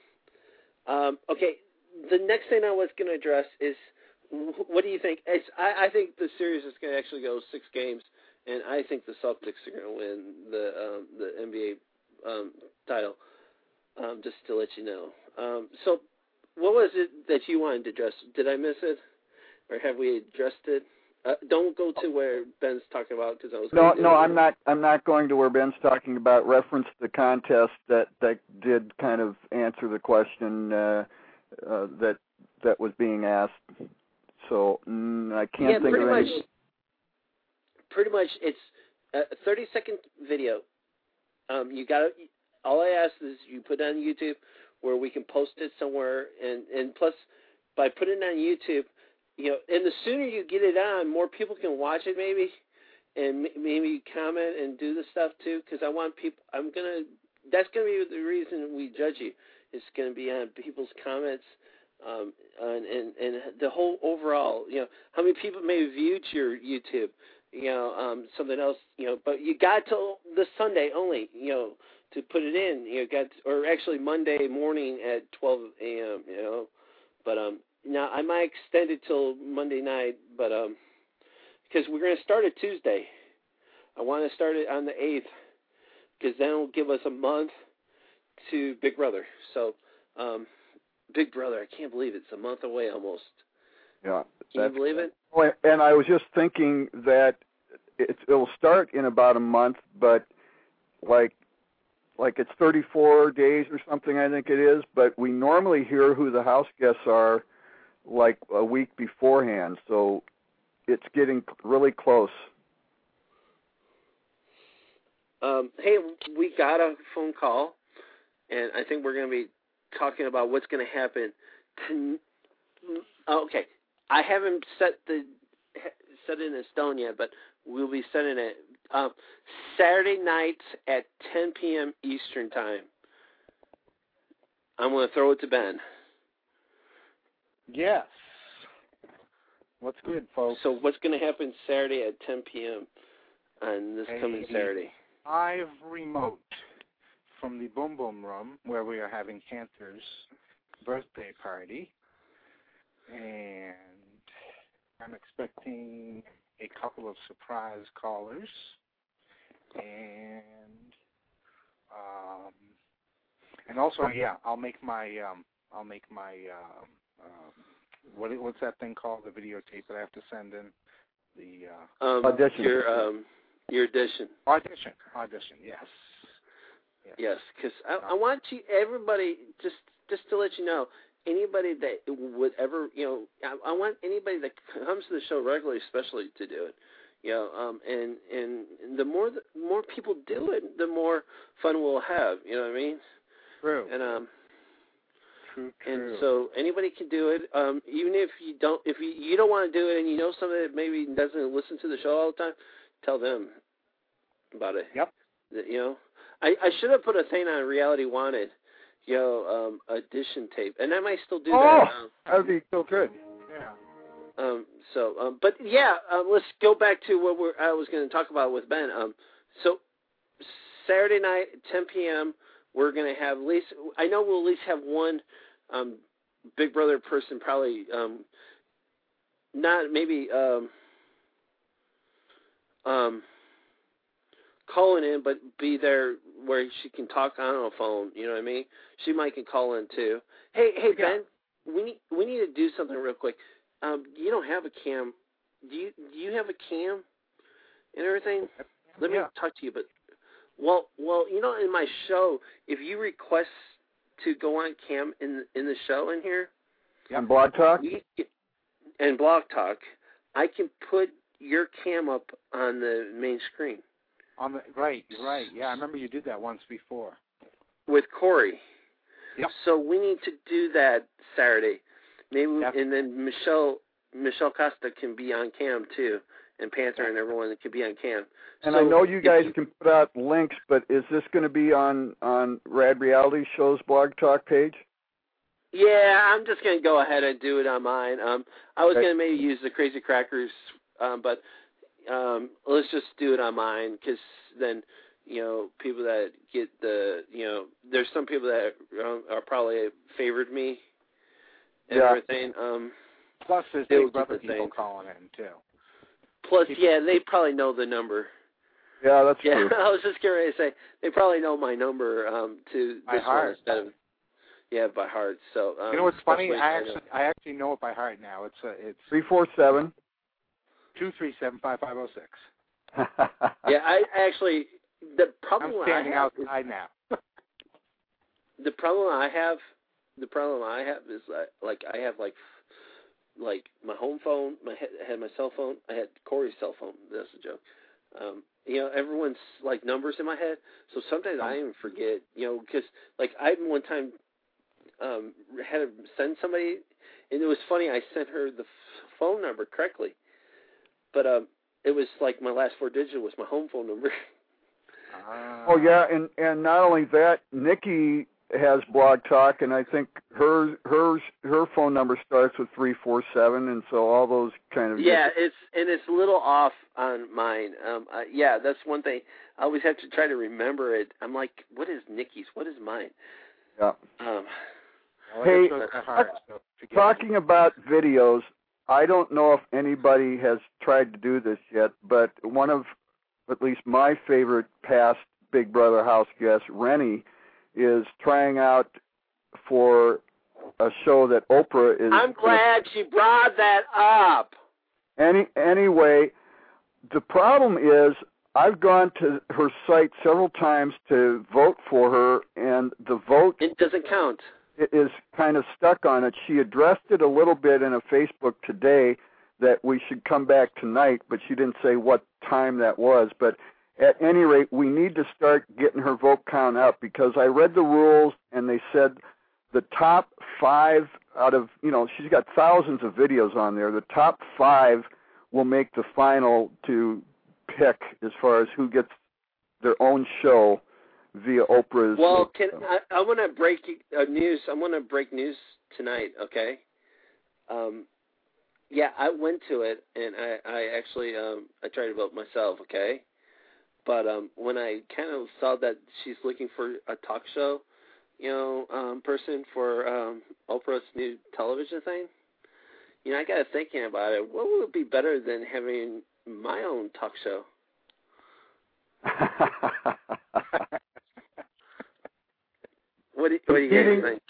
Um, okay, the next thing I was going to address is, what do you think? It's, I, I think the series is going to actually go six games, and I think the Celtics are going to win the um, the N B A um, title. Um, just to let you know. Um, so, what was it that you wanted to address? Did I miss it, or have we addressed it? Uh, don't go to where Ben's talking about because I was. No, no, I'm not. I'm not going to where Ben's talking about. Reference the contest that that did kind of answer the question uh, uh, that that was being asked. So mm, I can't yeah, think pretty of much. any. Pretty much, it's a thirty second video. Um, you got all I ask is you put it on YouTube where we can post it somewhere, and and plus by putting it on YouTube. You know, and the sooner you get it on, more people can watch it, maybe, and maybe comment and do the stuff too. Because I want people. I'm gonna. That's gonna be the reason we judge you. It's gonna be on people's comments, um, and, and and the whole overall. You know, how many people may have viewed your YouTube. You know, um, something else. You know, but you got till this Sunday only. You know, to put it in. You know, got or actually Monday morning at twelve a.m. You know, but um. Now, I might extend it till Monday night, but um, because we're going to start it Tuesday. I want to start it on the eighth because then it'll give us a month to Big Brother. So, um, Big Brother, I can't believe it's a month away almost. Yeah. Can you believe it? And I was just thinking that it, it'll start in about a month, but like like it's thirty-four days or something, I think it is, but we normally hear who the house guests are like a week beforehand, so it's getting really close. Um, hey, we got a phone call, and I think we're going to be talking about what's going to happen. To, okay, I haven't set the set it in stone yet, but we'll be setting it um, Saturday nights at ten p.m. Eastern Time. I'm going to throw it to Ben. Yes. What's good, folks? So what's going to happen Saturday at ten p.m. on this coming Saturday? Live remote from the Boom Boom Room, where we are having Cantor's birthday party, and I'm expecting a couple of surprise callers, and um, and also, yeah, I'll make my um, I'll make my um, um, what what's that thing called? The videotape that I have to send in. The uh, um, audition. Your um, your audition. Audition. Audition. Yes. Yes, because I, I want you, everybody, just just to let you know, anybody that would ever, you know, I, I want anybody that comes to the show regularly, especially, to do it. You know, um, and and the more the more people do it, the more fun we'll have. You know what I mean? True. And um. True, true. And so anybody can do it, um, even if you don't, if you, you don't want to do it, and you know somebody that maybe doesn't listen to the show all the time, tell them about it. Yep. You know, I, I should have put a thing on Reality Wanted, you know, um, audition tape, and I might still do oh, that. Um, that would be so good. Yeah. Um. So, um, but yeah, um, let's go back to what we're, I was going to talk about with Ben. Um. So Saturday night, ten p.m. We're going to have at least, I know we'll at least have one um, Big Brother person probably, um, not maybe um, um, calling in, but be there where she can talk on a phone, you know what I mean? She might can call in too. Hey, hey Yeah. Ben, we need, we need to do something real quick. Um, you don't have a cam. Do you, do you have a cam and everything? Let me Yeah. talk to you, but Well, well, you know, in my show, if you request to go on cam in in the show in here, Yep. On Blog Talk, we, and Blog Talk, I can put your cam up on the main screen. On the right, right. Yeah, I remember you did that once before. With Corey. Yep. So we need to do that Saturday. Maybe, Yep. and then Michelle Michelle Costa can be on cam too, and Panther and everyone can be on cam. and so I know you if guys you, can put out links, but is this going to be on on Rad Reality Show's Blog Talk page? Yeah, I'm just going to go ahead and do it on mine. Um, I was Okay. going to maybe use the Crazy Crackers, um, but um, let's just do it on mine, because then, you know, people that get the, you know, there's some people that um, are probably favored me and Yeah. everything. Um, Plus, there's they'll Big Brother get the people thing. calling in, too. Plus, yeah, they probably know the number. Yeah, that's Yeah, true. I was just getting ready to say, they probably know my number um, to By this one heart. instead of, yeah, by heart. So um, You know what's funny? especially- I actually I actually know it by heart now. It's uh, it's Three four seven. two three seven five five zero six. Yeah, I actually, the problem I'm I standing have is, outside now. the problem I have, the problem I have is like, like I have like, like my home phone, my I had my cell phone, I had Corey's cell phone. That's a joke. Um, you know, everyone's like numbers in my head, so sometimes I even forget. You know, because like I one time um, had to send somebody, and it was funny. I sent her the f- phone number correctly, but um, it was like my last four digits was my home phone number. Uh, Oh yeah, and and not only that, Nikki has Blog Talk, and I think her hers her phone number starts with three four seven, and so all those kind of Yeah, it's and it's a little off on mine. Um, uh, yeah, that's one thing. I always have to try to remember it. I'm like, what is Nikki's? What is mine? yeah. Um, well, Hey, it goes by heart, so forget Talking about videos, I don't know if anybody has tried to do this yet, but one of at least my favorite past Big Brother house guests, Rennie, is trying out for a show that Oprah is. I'm glad she brought that up. Any anyway, the problem is I've gone to her site several times to vote for her, and the vote it doesn't count. It is kind of stuck on it. She addressed it a little bit in a Facebook today that we should come back tonight, but she didn't say what time that was. But at any rate, we need to start getting her vote count up, because I read the rules and they said the top five out of, you know, she's got thousands of videos on there. The top five will make the final to pick as far as who gets their own show via Oprah's. Well, can I, I want to break uh, news. I want to break news tonight, okay? Um, yeah, I went to it, and I, I actually um, I tried to vote myself, okay? But um, when I kind of saw that she's looking for a talk show, you know, um, person for um, Oprah's new television thing, you know, I got thinking about it. What would be better than having my own talk show? What do, what do you guys think?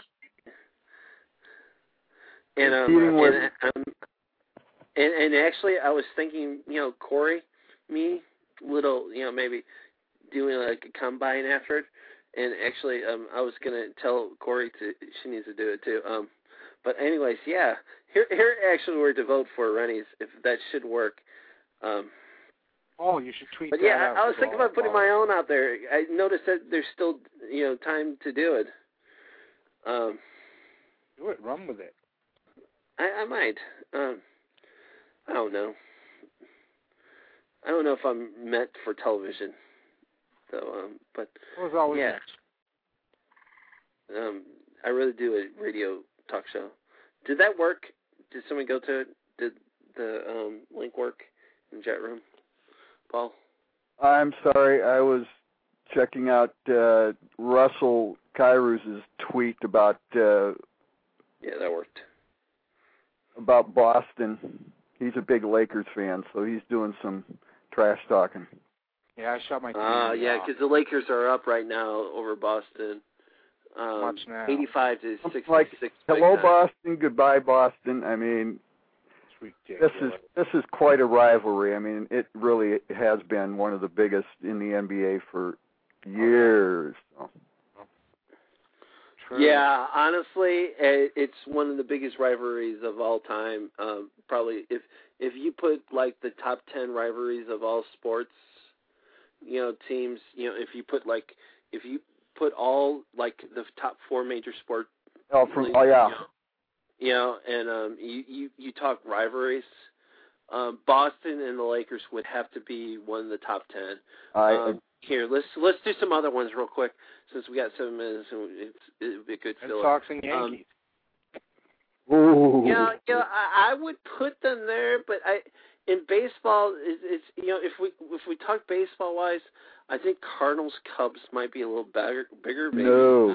And um, and, um, and and actually, I was thinking, you know, Corey, me, little, you know, maybe doing like a combine effort. And actually, um, I was gonna tell Corey to she needs to do it too. Um, but anyways, yeah, here here actually were to vote for Rennie's if that should work. Um, oh, you should tweet but that yeah, out. I, I was thinking about putting my own out there. I noticed that there's still, you know, time to do it. Um, do it. Run with it. I, I might. Um, I don't know. I don't know if I'm meant for television, though. Um, but What was always yeah, next? um, I really do a radio talk show. Did that work? Did someone go to it? Did the um, link work in the chat room, Paul? I'm sorry, I was checking out uh, Russell Kairos' tweet about uh, yeah, that worked. About Boston. He's a big Lakers fan, so he's doing some trash talking. Yeah, I shot my T V Ah, uh, yeah, off. because the Lakers are up right now over Boston. Um, Much now. eighty-five to sixty-six. Like, right hello, now. Boston, goodbye, Boston. I mean, this is this is quite a rivalry. I mean, it really has been one of the biggest in the N B A for years. So. Yeah, honestly, it's one of the biggest rivalries of all time. Um, probably, if if you put like the top ten rivalries of all sports, you know, teams, you know, if you put like if you put all like the top four major sport. Oh, from leagues, oh yeah. You know, you know and um, you, you you talk rivalries. Um, Boston and the Lakers would have to be one of the top ten. I, um, here, let's let's do some other ones real quick since we got seven minutes and it's it would be a good Red fill. Sox and Yankees. Um, ooh. Yeah, you know, I, I would put them there, but I in baseball, it's, it's you know if we if we talk baseball wise, I think Cardinals Cubs might be a little bigger. Bigger, maybe. No,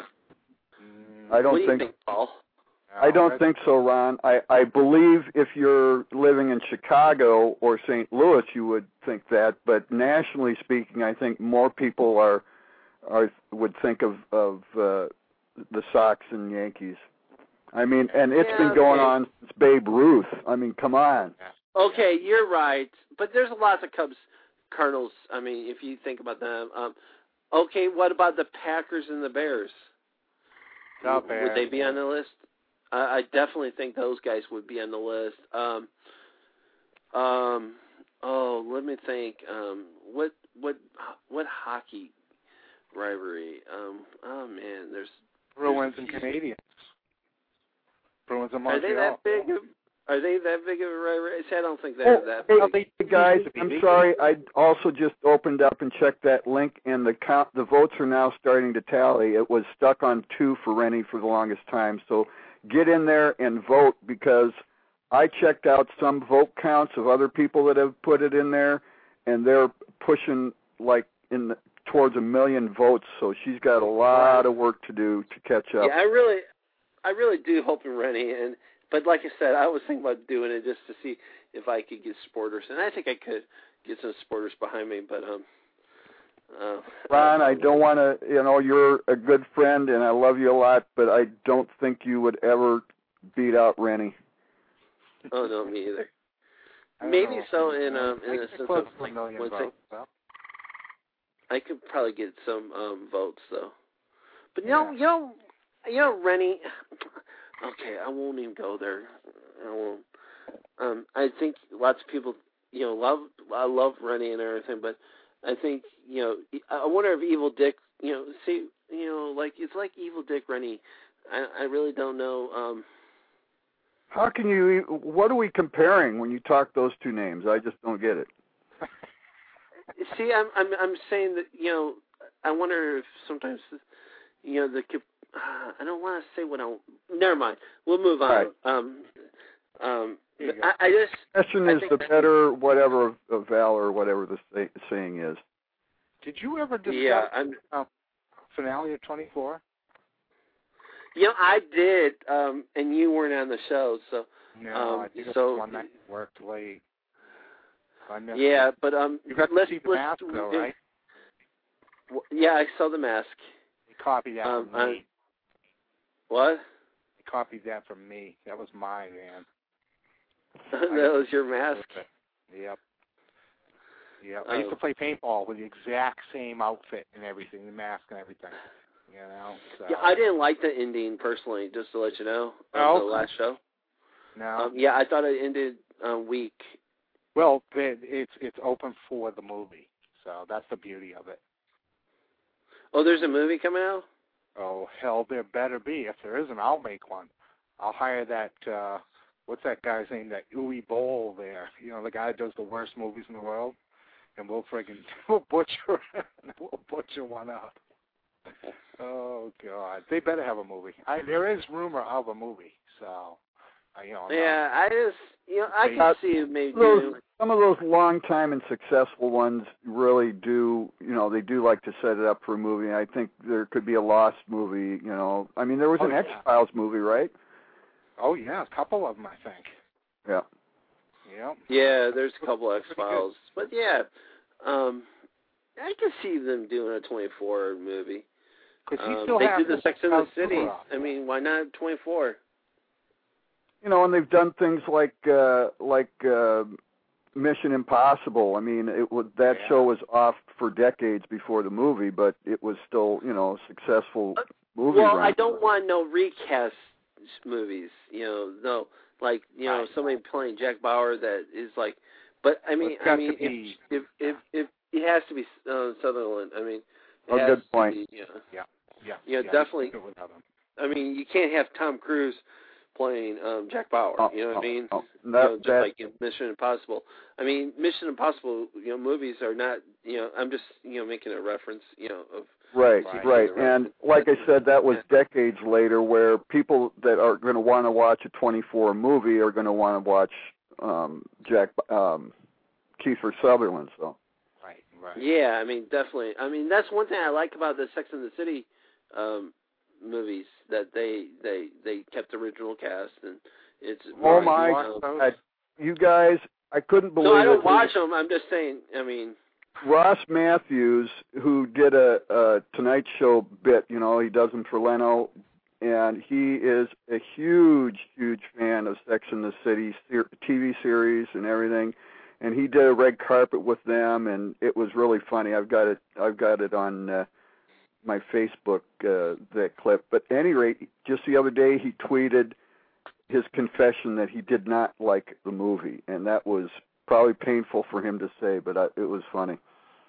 I don't what do you think. think, Paul? I don't think so, Ron. I, I believe if you're living in Chicago or Saint Louis, you would think that. But nationally speaking, I think more people are are would think of of uh, the Sox and Yankees. I mean, and it's yeah, been going okay. on since Babe Ruth. I mean, come on. Okay, you're right. But there's lots of Cubs, Cardinals. I mean, if you think about them. Um, okay, what about the Packers and the Bears? Not bad. Would they be on the list? I, I definitely think those guys would be on the list. Um, um, oh, let me think. Um, what what what hockey rivalry? Um, oh man, there's Bruins there's, and Canadians. Bruins and Are Montreal. they that big? Of, are they that big of a rivalry? See, I don't think they're Oh, that hey, big. guys, I'm sorry. I also just opened up and checked that link, and the count, the votes are now starting to tally. It was stuck on two for Rennie for the longest time, so get in there and vote, because I checked out some vote counts of other people that have put it in there, and they're pushing like in the, towards a million votes. So she's got a lot of work to do to catch up. Yeah, I really, I really do hope in Rennie, and but like I said, I was thinking about doing it just to see if I could get supporters, and I think I could get some supporters behind me. But um, uh, Ron, I don't want to, you know, you're a good friend and I love you a lot, but I don't think you would ever beat out Rennie. Oh no, me either. I don't Maybe know. so in um I in think a they're sense close of to a like million one votes, thing. though. I could probably get some um, votes though. But you know, you know, you know, Rennie. Okay, I won't even go there. I won't. Um, I think lots of people, you know, love I love Rennie and everything, but I think, you know, I wonder if Evil Dick, you know, see, you know, like it's like Evil Dick Rennie. I I really don't know. Um, How can you? What are we comparing when you talk those two names? I just don't get it. See, I'm I'm I'm saying that, you know, I wonder if sometimes, you know, the uh, I don't want to say what I. Never mind. We'll move on. Right. Um, um, I, I just. Question I is think the better whatever of, of valor, whatever the say, saying is. Did you ever discuss Yeah, I'm. uh, finale of twenty-four? You know, I did, um, and you weren't on the show, so. No, um, I think it so, was one night I worked late. I missed yeah, it. but um, You got to let's, see the let's, mask, though, right? Yeah, I saw the mask. You copied that Um, from I, me. what? You copied that from me. That was mine, man. That was your mask. Yep. Yep. I used to Oh. play paintball with the exact same outfit and everything, the mask and everything. You know. So. Yeah, I didn't like the ending personally. Just to let you know, of Oh, the last show. No. Um, yeah, I thought it ended uh, weak. Well, it's it's open for the movie, so that's the beauty of it. Oh, there's a movie coming out? Oh, hell, there better be. If there isn't, I'll make one. I'll hire that, uh, what's that guy's name, that Uwe Boll there. You know, the guy that does the worst movies in the world. And we'll friggin' we'll butcher, we'll butcher one up. Oh, God. They better have a movie. I, there is rumor of a movie, so, uh, you know. Yeah, I just, you know, I They- can see it maybe Those, doing. some of those long time and successful ones really do, you know, they do like to set it up for a movie. I think there could be a Lost movie, you know. I mean, there was Oh, an yeah. X-Files movie, right? Oh, yeah, a couple of them, I think. Yeah. Yep. Yeah, there's a couple X Files, but yeah, um, I can see them doing a twenty-four movie. Because he Um, still they has do the Sex and the House City. Tour. I mean, why not twenty-four? You know, and they've done things like uh, like uh, Mission Impossible. I mean, it was that Yeah. show was off for decades before the movie, but it was still, you know, a successful movie Well, run. I don't want no recast movies. You know, no, like you know, Right. somebody playing Jack Bauer that is like. But I mean, It's I got mean, to be- if, if if if it has to be uh, Sutherland. I mean, it A has good to point. Be, yeah. Yeah. Yeah. Yeah, yeah, definitely. do it without him. I mean, you can't have Tom Cruise playing um, Jack Bauer. Oh, you know what oh, I mean? oh, you that- know, just that- like in Mission Impossible. I mean, Mission Impossible, you know, movies are not. You know, I'm just you know making a reference. You know, of Right, Right. right. And like I said, that was Yeah. decades later where people that are going to want to watch a twenty-four movie are going to want to watch um, Jack um, Kiefer Sutherland. So. Right, right. Yeah, I mean, definitely. I mean, that's one thing I like about the Sex and the City um, movies, that they they they kept the original cast, and it's. Oh very, my um, God, you guys! I couldn't believe No, I don't it. watch them. I'm just saying. I mean. Ross Matthews, who did a, a Tonight Show bit, you know, he does them for Leno, and he is a huge, huge fan of Sex and the City ser- T V series and everything. And he did a red carpet with them, and it was really funny. I've got it. I've got it on uh, my Facebook. Uh, that clip. But at any rate, just the other day, he tweeted his confession that he did not like the movie, and that was probably painful for him to say, but I, it was funny.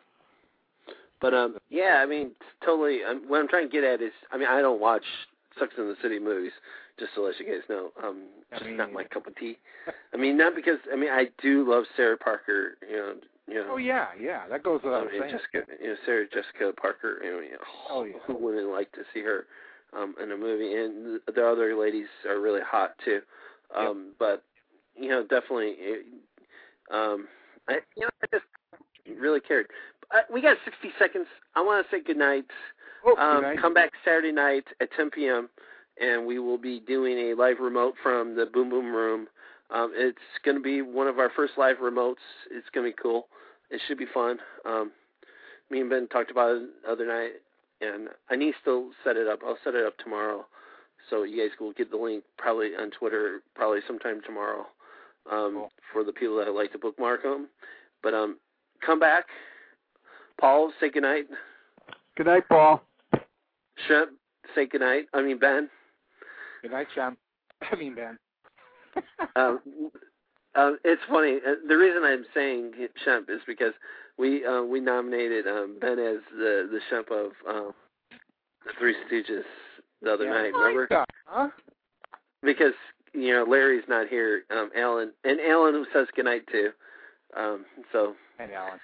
But um, yeah, I mean, totally. Um, what I'm trying to get at is, I mean, I don't watch Sex and the City movies, just to let you guys know. Um, I just mean, not my cup of tea. I mean, not because I mean I do love Sarah Parker. You know, you know. Oh, yeah, yeah. That goes I without mean, saying. Jessica, you know, Sarah Jessica Parker. You know, you know, Oh, yeah. who wouldn't like to see her um, in a movie? And the other ladies are really hot too. Um, But you know, definitely. Um, I you know I just really cared. Uh, we got sixty seconds. I want to say good night. Oh, Um, good night. come back Saturday night at ten p.m. and we will be doing a live remote from the Boom Boom Room. Um, it's going to be one of our first live remotes. It's going to be cool. It should be fun. Um, me and Ben talked about it the other night, and I need to still set it up. I'll set it up tomorrow, so you guys will get the link probably on Twitter, probably sometime tomorrow, um, Cool. for the people that like to bookmark them. But um, come back. Paul, say goodnight. Good night, Paul. Shemp, say goodnight. I mean, Ben. Good night, Shemp. I mean, Ben. um, uh, it's funny. Uh, the reason I'm saying Shemp is because we uh, we nominated um, Ben as the the Shemp of um, the Three Stooges the other yeah, night. I like Remember? that, huh? Because you know Larry's not here. Um, Alan and Alan who says goodnight too. Um, so. And Alan.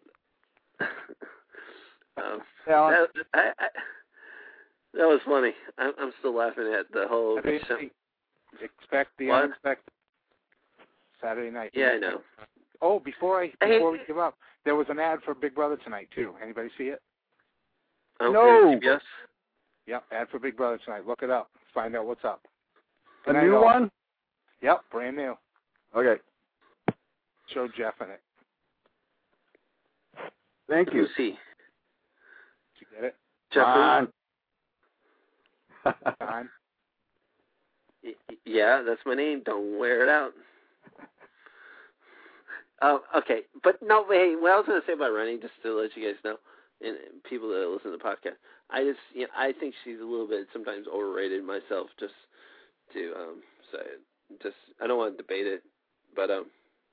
um, Alan. that, I, I, that was funny. I'm, I'm still laughing at the whole. I mean, Shemp. Expect the What? unexpected. Saturday night. Yeah, I know. Oh, before I Hey. before we give up, there was an ad for Big Brother tonight too. Anybody see it? Okay, No. Yes. Yep, ad for Big Brother tonight. Look it up. Find out what's up. A Good night, new all. one? Yep, brand new. Okay. Show Jeff in it. Thank you. Who's he? Did you get it? Jeff. Ron. Don? Y- Yeah, that's my name. Don't wear it out. Oh, okay. But no, hey, what I was going to say about Rennie, just to let you guys know, and people that listen to the podcast, I just, you know, I think she's a little bit sometimes overrated myself. Just to um, say, it. just I don't want to debate it, but um,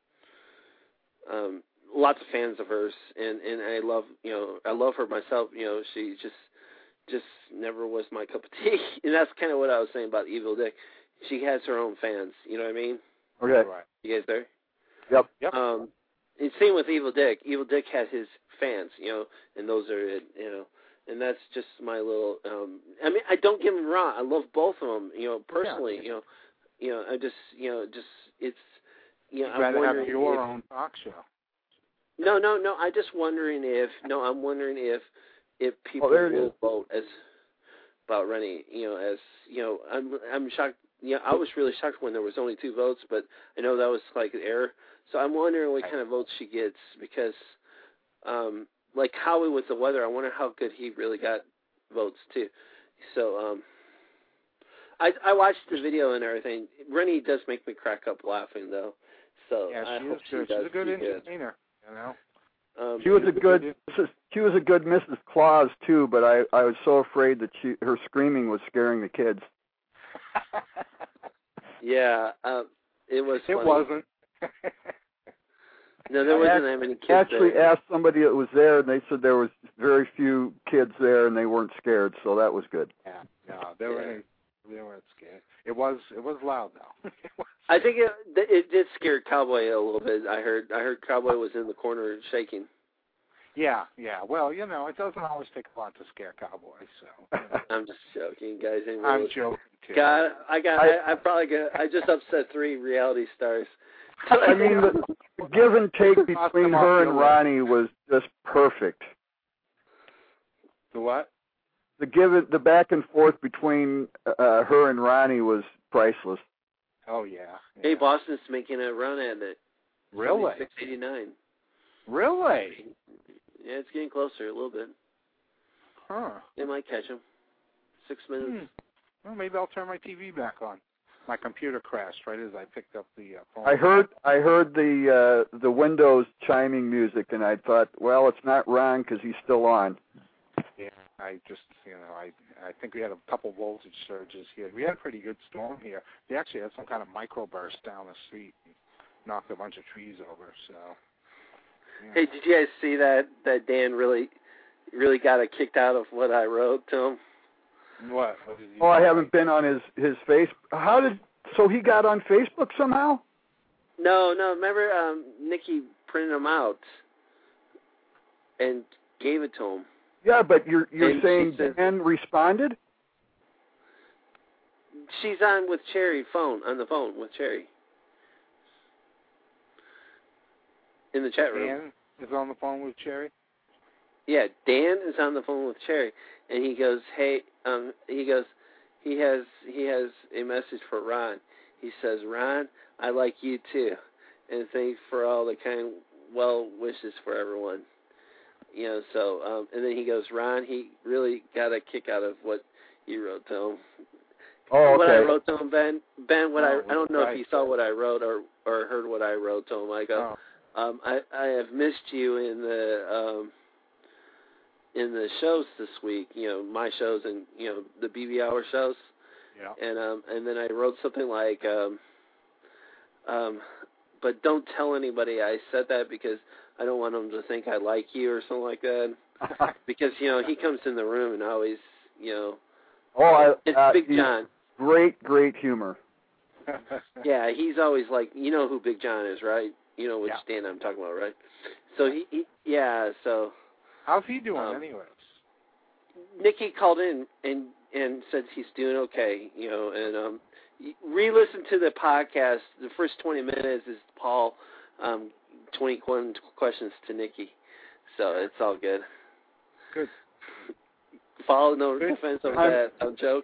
um, lots of fans of hers, and and I love, you know, I love her myself. You know, she just just never was my cup of tea, and that's kind of what I was saying about Evil Dick. She has her own fans. You know what I mean? Okay. Right. You guys there? Yep. Yep. Um, and same with Evil Dick. Evil Dick had his fans, you know, and those are, you know, and that's just my little. Um, I mean, I don't get me wrong. I love both of them, you know, personally. Yeah. You know, you know, I just, you know, just it's, you know, You'd I'm rather wondering have your if, own talk show. No, no, no. I just wondering if no. I'm wondering if if people Oh, there it will is. vote as about Rennie. You know, as you know, I'm I'm shocked. Yeah, I was really shocked when there was only two votes, but I know that was like an error. So I'm wondering what kind of votes she gets because, um, like Howie with the weather, I wonder how good he really got votes too. So um, I I watched the video and everything. Rennie does make me crack up laughing though. So Yeah, I she hope is she good. does She's a good do good. entertainer, you know. Um, She was a good she was a good Missus Claus too, but I I was so afraid that she her screaming was scaring the kids. Yeah, uh, it was. It funny. wasn't. No, there I wasn't act- that many kids actually there. asked somebody that was there, and they said there was very few kids there, and they weren't scared, so that was good. Yeah, no, they were Yeah. they weren't scared. It was it was loud though. It was- I think it it did scare Cowboy a little bit. I heard I heard Cowboy was in the corner shaking. yeah, yeah. Well, you know, it doesn't always take a lot to scare cowboys. So I'm just joking, guys. Anyway, I'm joking too. God, I got I, I probably got I just upset three reality stars. I mean, the, the give and take between her and Ronnie was just perfect. The what? The give it, the back and forth between uh, her and Ronnie was priceless. Oh yeah. yeah. Hey, Boston's making a run at it. Really? six eighty-nine. Really? Yeah, it's getting closer a little bit. Huh. They might catch him. Six minutes. Hmm. Well, maybe I'll turn my T V back on. My computer crashed right as I picked up the uh, phone. I heard I heard the uh, the Windows chiming music, and I thought, well, it's not Ron because he's still on. Yeah, I just, you know, I I think we had a couple voltage surges here. We had a pretty good storm here. They actually had some kind of microburst down the street and knocked a bunch of trees over. So. Yeah. Hey, did you guys see that that Dan really really got a kicked out of what I wrote to him? What? What did you Oh, I say? haven't been on his his face. How did so he got on Facebook somehow? No, no. Remember, um, Nikki printed them out and gave it to him. Yeah, but you're you're And saying she says- Dan responded? She's on with Cherry phone on the phone with Cherry in the chat room. Dan is on the phone with Cherry. Yeah, Dan is on the phone with Cherry, and he goes, "Hey," um, he goes, he has he has a message for Ron. He says, "Ron, I like you too, and thanks for all the kind well wishes for everyone." You know, so um, and then he goes, "Ron, he really got a kick out of what you wrote to him." Oh, What I okay. wrote to him, Ben. Ben, what Oh, I I don't know right. if he saw what I wrote or or heard what I wrote to him. I go, Oh. um, I I have missed you in the um. in the shows this week. You know, my shows and you know the B B Hour shows. Yeah. And um and then I wrote something like um um but don't tell anybody I said that because I don't want them to think I like you or something like that. Because you know he comes in the room and always you know. Oh, I, it's uh, Big John. Great, great humor. Yeah, he's always like, you know who Big John is, right? You know which Yeah. stand I'm talking about, right? So he, he yeah, so. How's he doing, um, anyways? Nikki called in and and said he's doing okay, you know, and um, re-listen to the podcast. The first twenty minutes is Paul, um, twenty-one questions to Nikki, so it's all good. Good. Follow no Good. defense of I'm- that. No joke.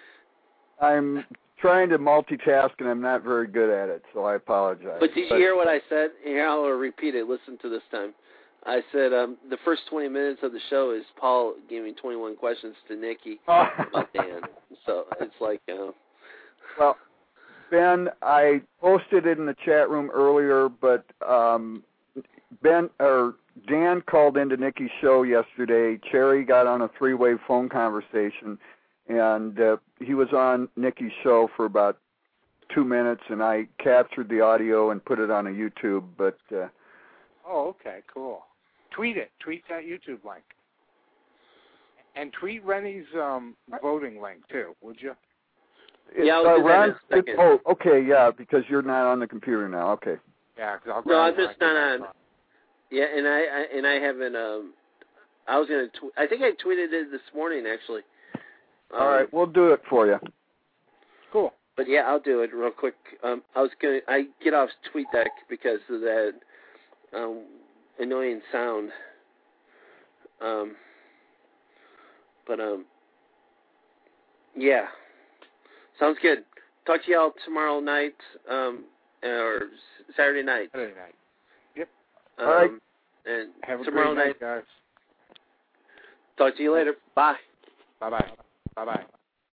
I'm trying to multitask, and I'm not very good at it, so I apologize. But did you hear what I said? Here, I'll repeat it. Listen to this time. I said um, the first twenty minutes of the show is Paul giving twenty-one questions to Nikki about Dan. So it's like, uh, Well, Ben, I posted it in the chat room earlier, but um, Ben or Dan called into Nikki's show yesterday. Cherry got on a three-way phone conversation, and uh, he was on Nikki's show for about two minutes, and I captured the audio and put it on a YouTube. But uh, Oh, okay, cool. Tweet it. Tweet that YouTube link. And tweet Rennie's um, voting link, too, would you? Yeah, I'll uh, do that Ron, in a second. oh, okay, yeah, because you're not on the computer now. Okay. Yeah, because I'll no, I'm grab it just when I not get on. back Yeah, and I, I and I haven't. Um, I was gonna. Tw- I think I tweeted it this morning actually. Um, All right, we'll do it for you. Cool. But yeah, I'll do it real quick. Um, I was gonna. I get off TweetDeck because of that um, annoying sound. Um, but um, yeah, sounds good. Talk to y'all tomorrow night, um, or Saturday night. Saturday night. Yep. Um, All right. And Have a tomorrow great night, night, guys. talk to you later. Bye. Bye-bye. Bye-bye.